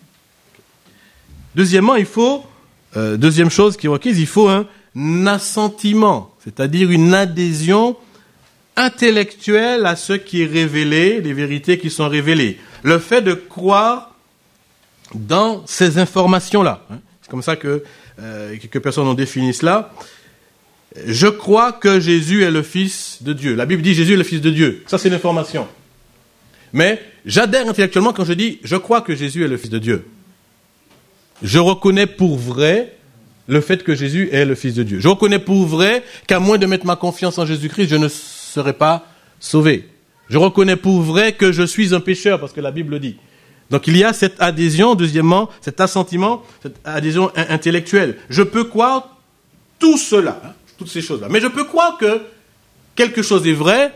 Deuxièmement, il faut, euh, deuxième chose qui est requise, il faut un assentiment, c'est-à-dire une adhésion intellectuelle à ce qui est révélé, les vérités qui sont révélées. Le fait de croire dans ces informations-là. Hein. C'est comme ça que euh, quelques personnes ont défini cela. Je crois que Jésus est le Fils de Dieu. La Bible dit Jésus est le Fils de Dieu. Ça, c'est l'information. Mais j'adhère intellectuellement quand je dis je crois que Jésus est le Fils de Dieu. Je reconnais pour vrai le fait que Jésus est le Fils de Dieu. Je reconnais pour vrai qu'à moins de mettre ma confiance en Jésus-Christ, je ne serai pas sauvé. Je reconnais pour vrai que je suis un pécheur parce que la Bible le dit. Donc il y a cette adhésion, deuxièmement, cet assentiment, cette adhésion intellectuelle. Je peux croire tout cela, hein, toutes ces choses-là. Mais je peux croire que quelque chose est vrai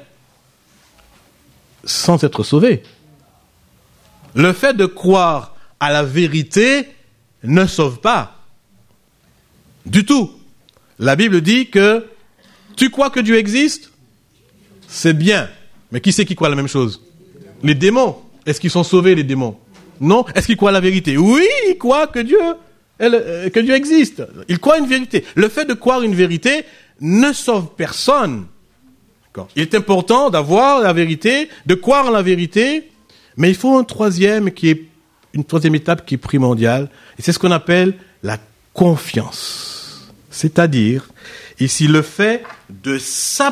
sans être sauvé. Le fait de croire à la vérité ne sauve pas. Du tout. La Bible dit que tu crois que Dieu existe, c'est bien. Mais qui c'est qui croit la même chose? Les démons. Est-ce qu'ils sont sauvés, les démons? Non. Est-ce qu'ils croient la vérité? Oui, ils croient que Dieu, que Dieu existe. Ils croient une vérité. Le fait de croire une vérité ne sauve personne. D'accord. Il est important d'avoir la vérité, de croire en la vérité, mais il faut un troisième qui est, une troisième étape qui est primordiale, et c'est ce qu'on appelle la confiance. C'est-à-dire, ici, le fait de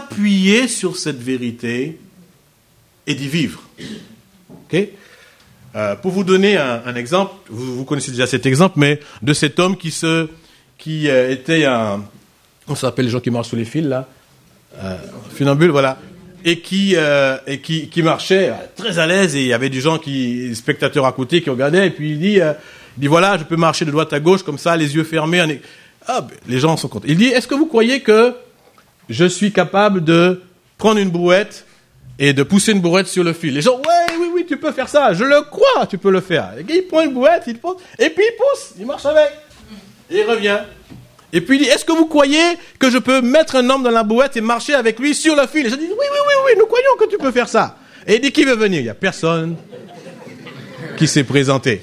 s'appuyer sur cette vérité et d'y vivre. Okay? Euh, pour vous donner un, un exemple, vous, vous connaissez déjà cet exemple, mais de cet homme qui se, qui euh, était un, on s'appelle les gens qui marchent sous les fils là, euh, funambule, voilà, et qui euh, et qui, qui marchait euh, très à l'aise, et il y avait des gens qui, des spectateurs à côté qui regardaient, et puis il dit, euh, il dit voilà, je peux marcher de droite à gauche comme ça, les yeux fermés. En... Ah, ben, les gens sont contents. Il dit, est-ce que vous croyez que je suis capable de prendre une brouette et de pousser une brouette sur le fil? Les gens, ouais, oui, oui, tu peux faire ça. Je le crois, tu peux le faire. Le gars, il prend une brouette, il pousse, et puis il pousse, il marche avec. Et il revient. Et puis il dit, est-ce que vous croyez que je peux mettre un homme dans la brouette et marcher avec lui sur le fil? Les gens disent, oui, oui, oui, oui, nous croyons que tu peux faire ça. Et il dit, qui veut venir? Il n'y a personne qui s'est présenté.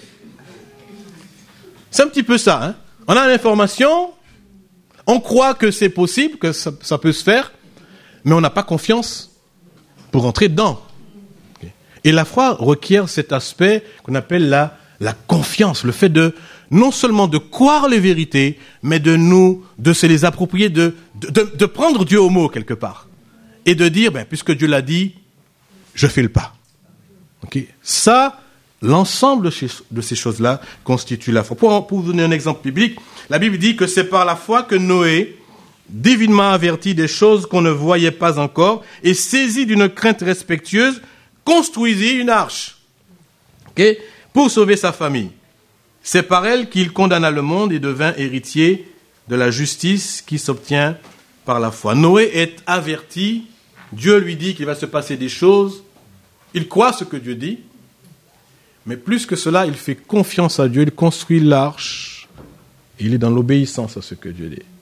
C'est un petit peu ça, hein. On a l'information, on croit que c'est possible, que ça, ça peut se faire, mais on n'a pas confiance pour entrer dedans. Et la foi requiert cet aspect qu'on appelle la, la confiance, le fait de, non seulement de croire les vérités, mais de nous, de se les approprier, de, de, de, de prendre Dieu au mot quelque part. Et de dire, ben, puisque Dieu l'a dit, je fais le pas. Okay? Ça, l'ensemble de ces, de ces choses-là constitue la foi. Pour, pour vous donner un exemple biblique, la Bible dit que c'est par la foi que Noé, divinement averti des choses qu'on ne voyait pas encore, et saisi d'une crainte respectueuse, construisit une arche, okay, pour sauver sa famille. C'est par elle qu'il condamna le monde et devint héritier de la justice qui s'obtient par la foi. Noé est averti, Dieu lui dit qu'il va se passer des choses, il croit ce que Dieu dit, mais plus que cela, il fait confiance à Dieu, il construit l'arche, et il est dans l'obéissance à ce que Dieu dit.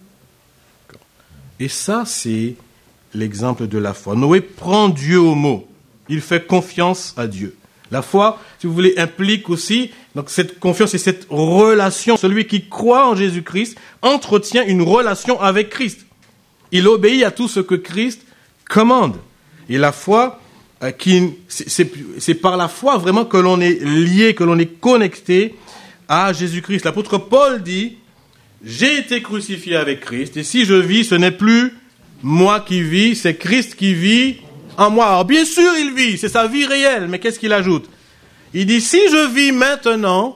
Et ça, c'est l'exemple de la foi. Noé prend Dieu au mot, il fait confiance à Dieu. La foi, si vous voulez, implique aussi donc cette confiance et cette relation. Celui qui croit en Jésus-Christ entretient une relation avec Christ. Il obéit à tout ce que Christ commande. Et la foi, euh, qui, c'est, c'est, c'est par la foi vraiment que l'on est lié, que l'on est connecté à Jésus-Christ. L'apôtre Paul dit, j'ai été crucifié avec Christ, et si je vis, ce n'est plus moi qui vis, c'est Christ qui vit en moi. Alors bien sûr, il vit, c'est sa vie réelle, mais qu'est-ce qu'il ajoute? Il dit, si je vis maintenant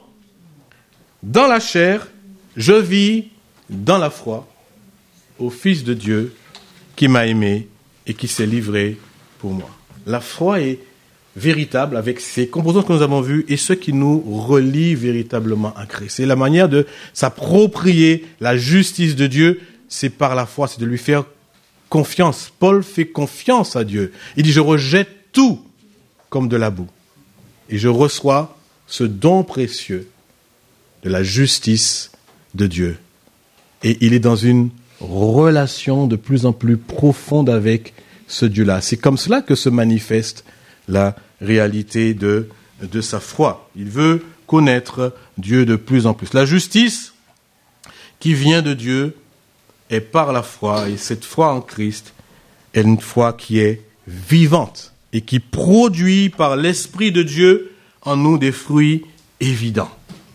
dans la chair, je vis dans la foi au Fils de Dieu qui m'a aimé et qui s'est livré pour moi. La foi est véritable avec ces composantes que nous avons vues et ce qui nous relie véritablement à Christ. C'est la manière de s'approprier la justice de Dieu, c'est par la foi, c'est de lui faire confiance. Paul fait confiance à Dieu. Il dit, je rejette tout comme de la boue et je reçois ce don précieux de la justice de Dieu. Et il est dans une relation de plus en plus profonde avec ce Dieu-là. C'est comme cela que se manifeste la réalité de, de sa foi. Il veut connaître Dieu de plus en plus. La justice qui vient de Dieu est par la foi, et cette foi en Christ est une foi qui est vivante et qui produit par l'Esprit de Dieu en nous des fruits évidents.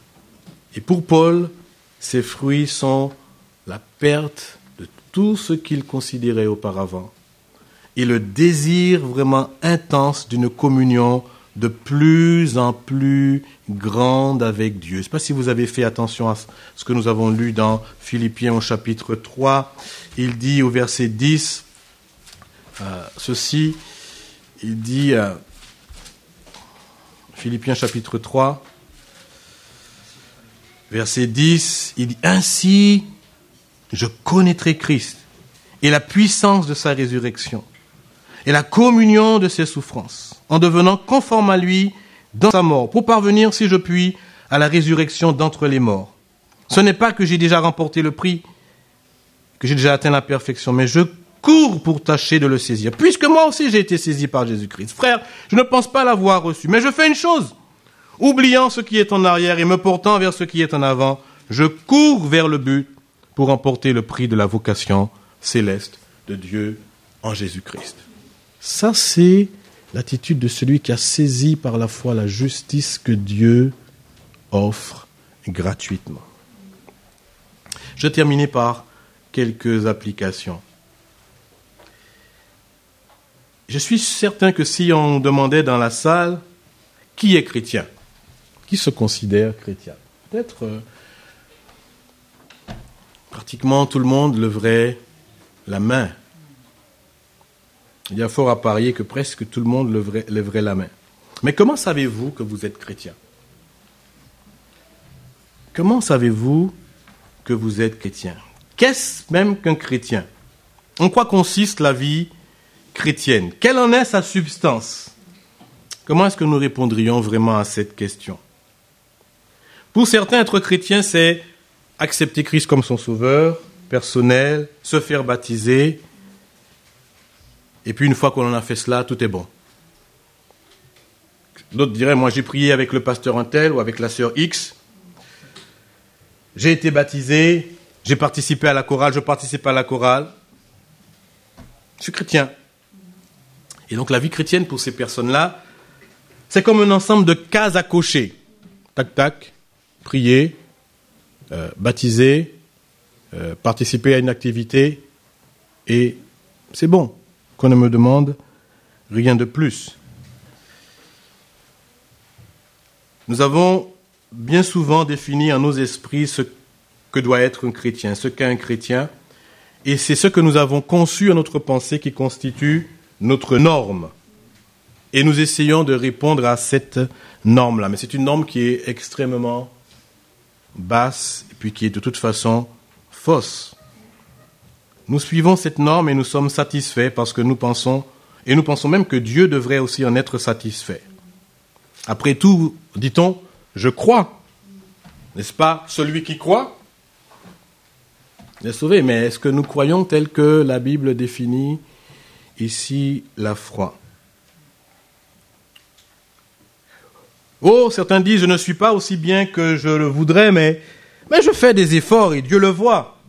Et pour Paul, ces fruits sont la perte de tout ce qu'il considérait auparavant et le désir vraiment intense d'une communion de plus en plus grande avec Dieu. Je ne sais pas si vous avez fait attention à ce que nous avons lu dans Philippiens au chapitre trois. Il dit au verset dix, euh, ceci, il dit, euh, Philippiens chapitre trois, verset dix, il dit, « Ainsi, je connaîtrai Christ et la puissance de sa résurrection et la communion de ses souffrances, en devenant conforme à lui dans sa mort, pour parvenir, si je puis, à la résurrection d'entre les morts. Ce n'est pas que j'ai déjà remporté le prix, que j'ai déjà atteint la perfection, mais je cours pour tâcher de le saisir, puisque moi aussi j'ai été saisi par Jésus-Christ. Frère, je ne pense pas l'avoir reçu, mais je fais une chose, oubliant ce qui est en arrière et me portant vers ce qui est en avant, je cours vers le but pour remporter le prix de la vocation céleste de Dieu en Jésus-Christ. » Ça, c'est l'attitude de celui qui a saisi par la foi la justice que Dieu offre gratuitement. Je terminerai par quelques applications. Je suis certain que si on demandait dans la salle qui est chrétien, qui se considère chrétien? Peut-être euh, pratiquement tout le monde leverait la main. Il y a fort à parier que presque tout le monde leverait, lèverait la main. Mais comment savez-vous que vous êtes chrétien? Comment savez-vous que vous êtes chrétien? Qu'est-ce même qu'un chrétien? En quoi consiste la vie chrétienne? Quelle en est sa substance? Comment est-ce que nous répondrions vraiment à cette question? Pour certains, être chrétien, c'est accepter Christ comme son sauveur personnel, se faire baptiser, et puis une fois qu'on en a fait cela, tout est bon. D'autres diraient, moi j'ai prié avec le pasteur un tel ou avec la sœur X, j'ai été baptisé, j'ai participé à la chorale, je participe à la chorale, je suis chrétien. Et donc la vie chrétienne pour ces personnes-là, c'est comme un ensemble de cases à cocher. Tac, tac, prier, euh, baptiser, euh, participer à une activité, et c'est bon, qu'on ne me demande rien de plus. Nous avons bien souvent défini en nos esprits ce que doit être un chrétien, ce qu'est un chrétien, et c'est ce que nous avons conçu à notre pensée qui constitue notre norme. Et nous essayons de répondre à cette norme-là. Mais c'est une norme qui est extrêmement basse et puis qui est de toute façon fausse. Nous suivons cette norme et nous sommes satisfaits parce que nous pensons, et nous pensons même que Dieu devrait aussi en être satisfait. Après tout, dit-on, je crois. N'est-ce pas? Celui qui croit est sauvé. Mais est-ce que nous croyons tel que la Bible définit ici la foi? Oh, certains disent, je ne suis pas aussi bien que je le voudrais, mais, mais je fais des efforts et Dieu le voit.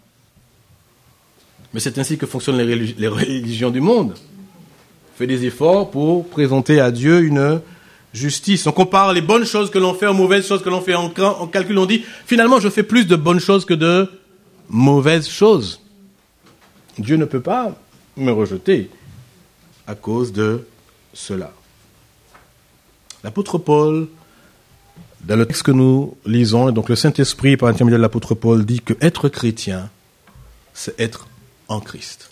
Mais c'est ainsi que fonctionnent les, religi- les religions du monde. On fait des efforts pour présenter à Dieu une justice. On compare les bonnes choses que l'on fait aux mauvaises choses que l'on fait. En, en calcul, on dit, finalement, je fais plus de bonnes choses que de mauvaises choses. Dieu ne peut pas me rejeter à cause de cela. L'apôtre Paul, dans le texte que nous lisons, et donc le Saint-Esprit, par l'intermédiaire de l'apôtre Paul, dit que être chrétien, c'est être en Christ.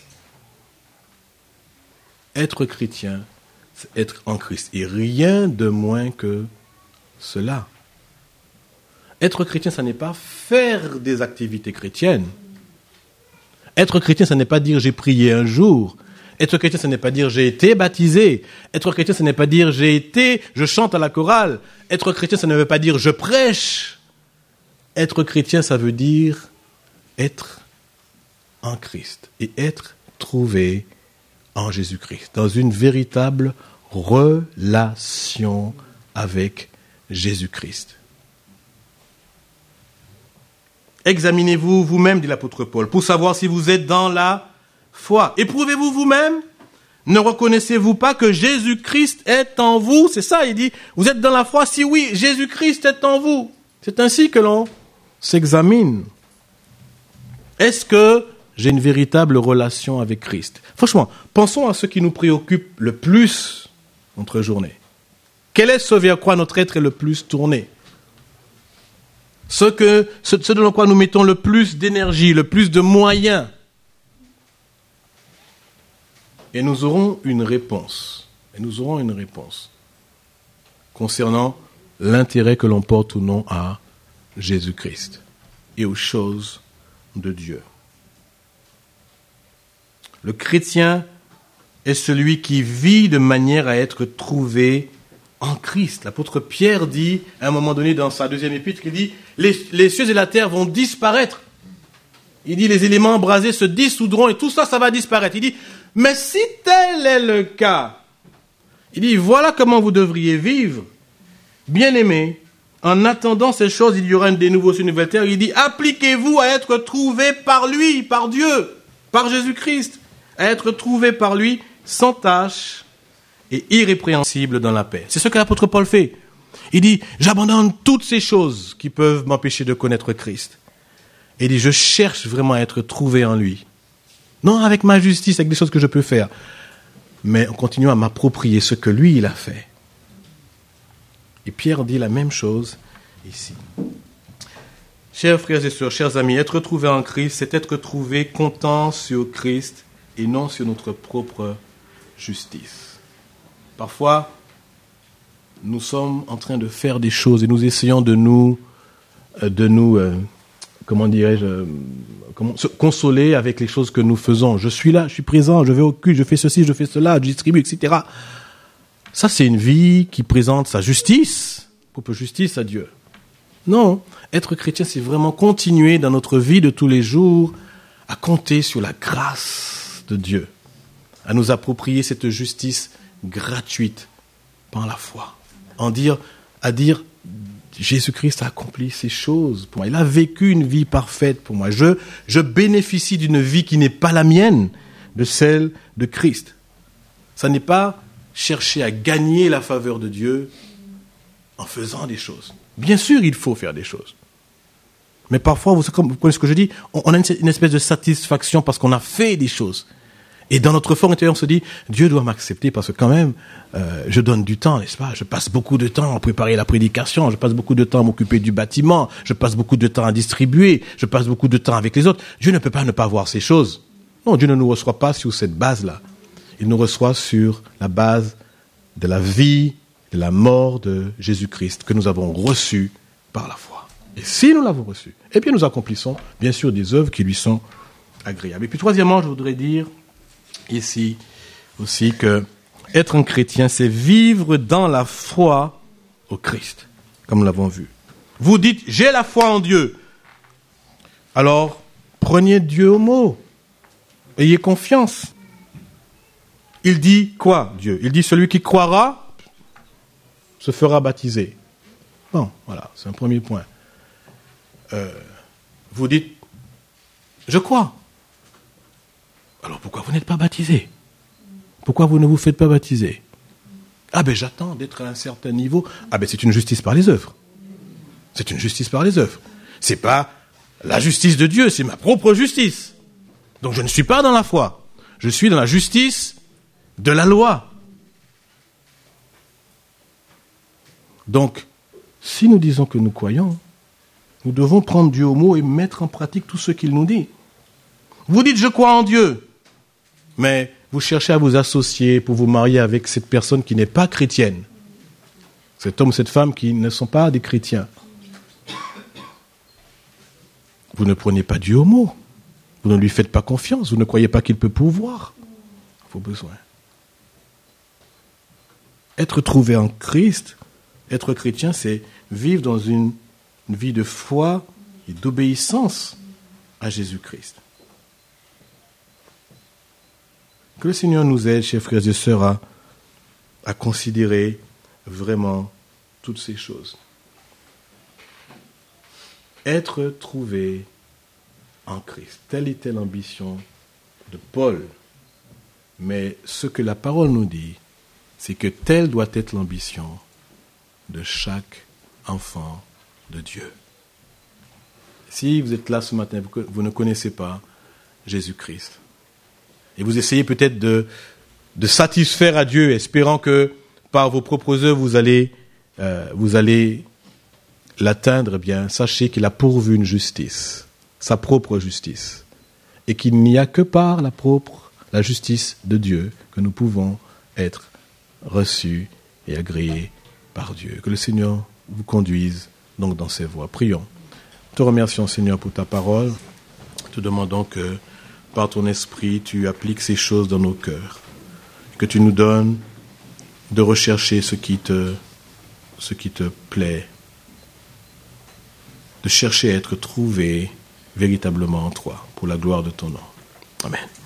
Être chrétien, c'est être en Christ. Et rien de moins que cela. Être chrétien, ça n'est pas faire des activités chrétiennes. Être chrétien, ça n'est pas dire j'ai prié un jour. Être chrétien, ce n'est pas dire j'ai été baptisé. Être chrétien, ce n'est pas dire j'ai été, je chante à la chorale. Être chrétien, ça ne veut pas dire je prêche. Être chrétien, ça veut dire être en Christ et être trouvé en Jésus-Christ, dans une véritable relation avec Jésus-Christ. Examinez-vous vous-même, dit l'apôtre Paul, pour savoir si vous êtes dans la foi. Éprouvez-vous vous-même. Ne reconnaissez-vous pas que Jésus-Christ est en vous? C'est ça, il dit. Vous êtes dans la foi? Si oui, Jésus-Christ est en vous. C'est ainsi que l'on s'examine. Est-ce que j'ai une véritable relation avec Christ? Franchement, pensons à ce qui nous préoccupe le plus notre journée. Quel est ce vers quoi notre être est le plus tourné? Ce, que, ce, ce dans quoi nous mettons le plus d'énergie, le plus de moyens. Et nous aurons une réponse. Et nous aurons une réponse concernant l'intérêt que l'on porte ou non à Jésus-Christ et aux choses de Dieu. Le chrétien est celui qui vit de manière à être trouvé en Christ. L'apôtre Pierre dit, à un moment donné dans sa deuxième épître, il dit, les, les cieux et la terre vont disparaître. Il dit, les éléments embrasés se dissoudront et tout ça, ça va disparaître. Il dit, mais si tel est le cas, il dit, voilà comment vous devriez vivre. Bien-aimés, en attendant ces choses, il y aura des nouveaux cieux, une nouvelle terre. Il dit, appliquez-vous à être trouvés par lui, par Dieu, par Jésus-Christ, à être trouvés par lui sans tache et irrépréhensible dans la paix. C'est ce que l'apôtre Paul fait. Il dit, j'abandonne toutes ces choses qui peuvent m'empêcher de connaître Christ. Et il dit, je cherche vraiment à être trouvé en lui. Non avec ma justice, avec des choses que je peux faire, mais en continuant à m'approprier ce que lui, il a fait. Et Pierre dit la même chose ici. Chers frères et sœurs, chers amis, être trouvé en Christ, c'est être trouvé comptant sur Christ et non sur notre propre justice. Parfois, nous sommes en train de faire des choses et nous essayons de nous, de nous, euh, comment dirais-je, euh, comment, se consoler avec les choses que nous faisons. Je suis là, je suis présent, je vais au culte, je fais ceci, je fais cela, je distribue, et cetera. Ça, c'est une vie qui présente sa justice, propre justice à Dieu. Non, être chrétien, c'est vraiment continuer dans notre vie de tous les jours à compter sur la grâce de Dieu, à nous approprier cette justice gratuite par la foi, en dire, à dire, Jésus-Christ a accompli ces choses pour moi. Il a vécu une vie parfaite pour moi. Je, je bénéficie d'une vie qui n'est pas la mienne, de celle de Christ. Ça n'est pas chercher à gagner la faveur de Dieu en faisant des choses. Bien sûr, il faut faire des choses. Mais parfois, vous comprenez ce que je dis, on a une espèce de satisfaction parce qu'on a fait des choses. Et dans notre fort intérieur, on se dit, Dieu doit m'accepter parce que quand même, euh, je donne du temps, n'est-ce pas? Je passe beaucoup de temps à préparer la prédication, je passe beaucoup de temps à m'occuper du bâtiment, je passe beaucoup de temps à distribuer, je passe beaucoup de temps avec les autres. Dieu ne peut pas ne pas voir ces choses. Non, Dieu ne nous reçoit pas sur cette base-là. Il nous reçoit sur la base de la vie, de la mort de Jésus-Christ que nous avons reçu par la foi. Et si nous l'avons reçu, eh bien nous accomplissons bien sûr des œuvres qui lui sont agréables. Et puis troisièmement, je voudrais dire ici aussi que être un chrétien, c'est vivre dans la foi au Christ, comme nous l'avons vu. Vous dites, j'ai la foi en Dieu. Alors, prenez Dieu au mot. Ayez confiance. Il dit quoi, Dieu? Il dit, celui qui croira se fera baptiser. Bon, voilà, c'est un premier point. Euh, vous dites, je crois. Alors pourquoi vous n'êtes pas baptisé? Pourquoi vous ne vous faites pas baptiser? Ah ben j'attends d'être à un certain niveau. Ah ben c'est une justice par les œuvres. C'est une justice par les œuvres. C'est pas la justice de Dieu, c'est ma propre justice. Donc je ne suis pas dans la foi. Je suis dans la justice de la loi. Donc, si nous disons que nous croyons, nous devons prendre Dieu au mot et mettre en pratique tout ce qu'il nous dit. Vous dites, je crois en Dieu, mais vous cherchez à vous associer pour vous marier avec cette personne qui n'est pas chrétienne. Cet homme, cette femme qui ne sont pas des chrétiens. Vous ne prenez pas Dieu au mot. Vous ne lui faites pas confiance. Vous ne croyez pas qu'il peut pourvoir vos besoins. Être trouvé en Christ, être chrétien, c'est vivre dans une, une vie de foi et d'obéissance à Jésus-Christ. Que le Seigneur nous aide, chers frères et sœurs, à, à considérer vraiment toutes ces choses. Être trouvé en Christ, telle était l'ambition de Paul. Mais ce que la parole nous dit, c'est que telle doit être l'ambition de chaque enfant de Dieu. Si vous êtes là ce matin, vous, vous ne connaissez pas Jésus-Christ, et vous essayez peut-être de, de satisfaire à Dieu, espérant que par vos propres œuvres, vous allez, euh, vous allez l'atteindre, eh bien, sachez qu'il a pourvu une justice, sa propre justice, et qu'il n'y a que par la propre, la justice de Dieu que nous pouvons être reçus et agréés par Dieu. Que le Seigneur vous conduise donc dans ses voies. Prions. Te remercions, Seigneur, pour ta parole. Te demandons que par ton esprit, tu appliques ces choses dans nos cœurs. Que tu nous donnes de rechercher ce qui te, ce qui te plaît. De chercher à être trouvé véritablement en toi, pour la gloire de ton nom. Amen.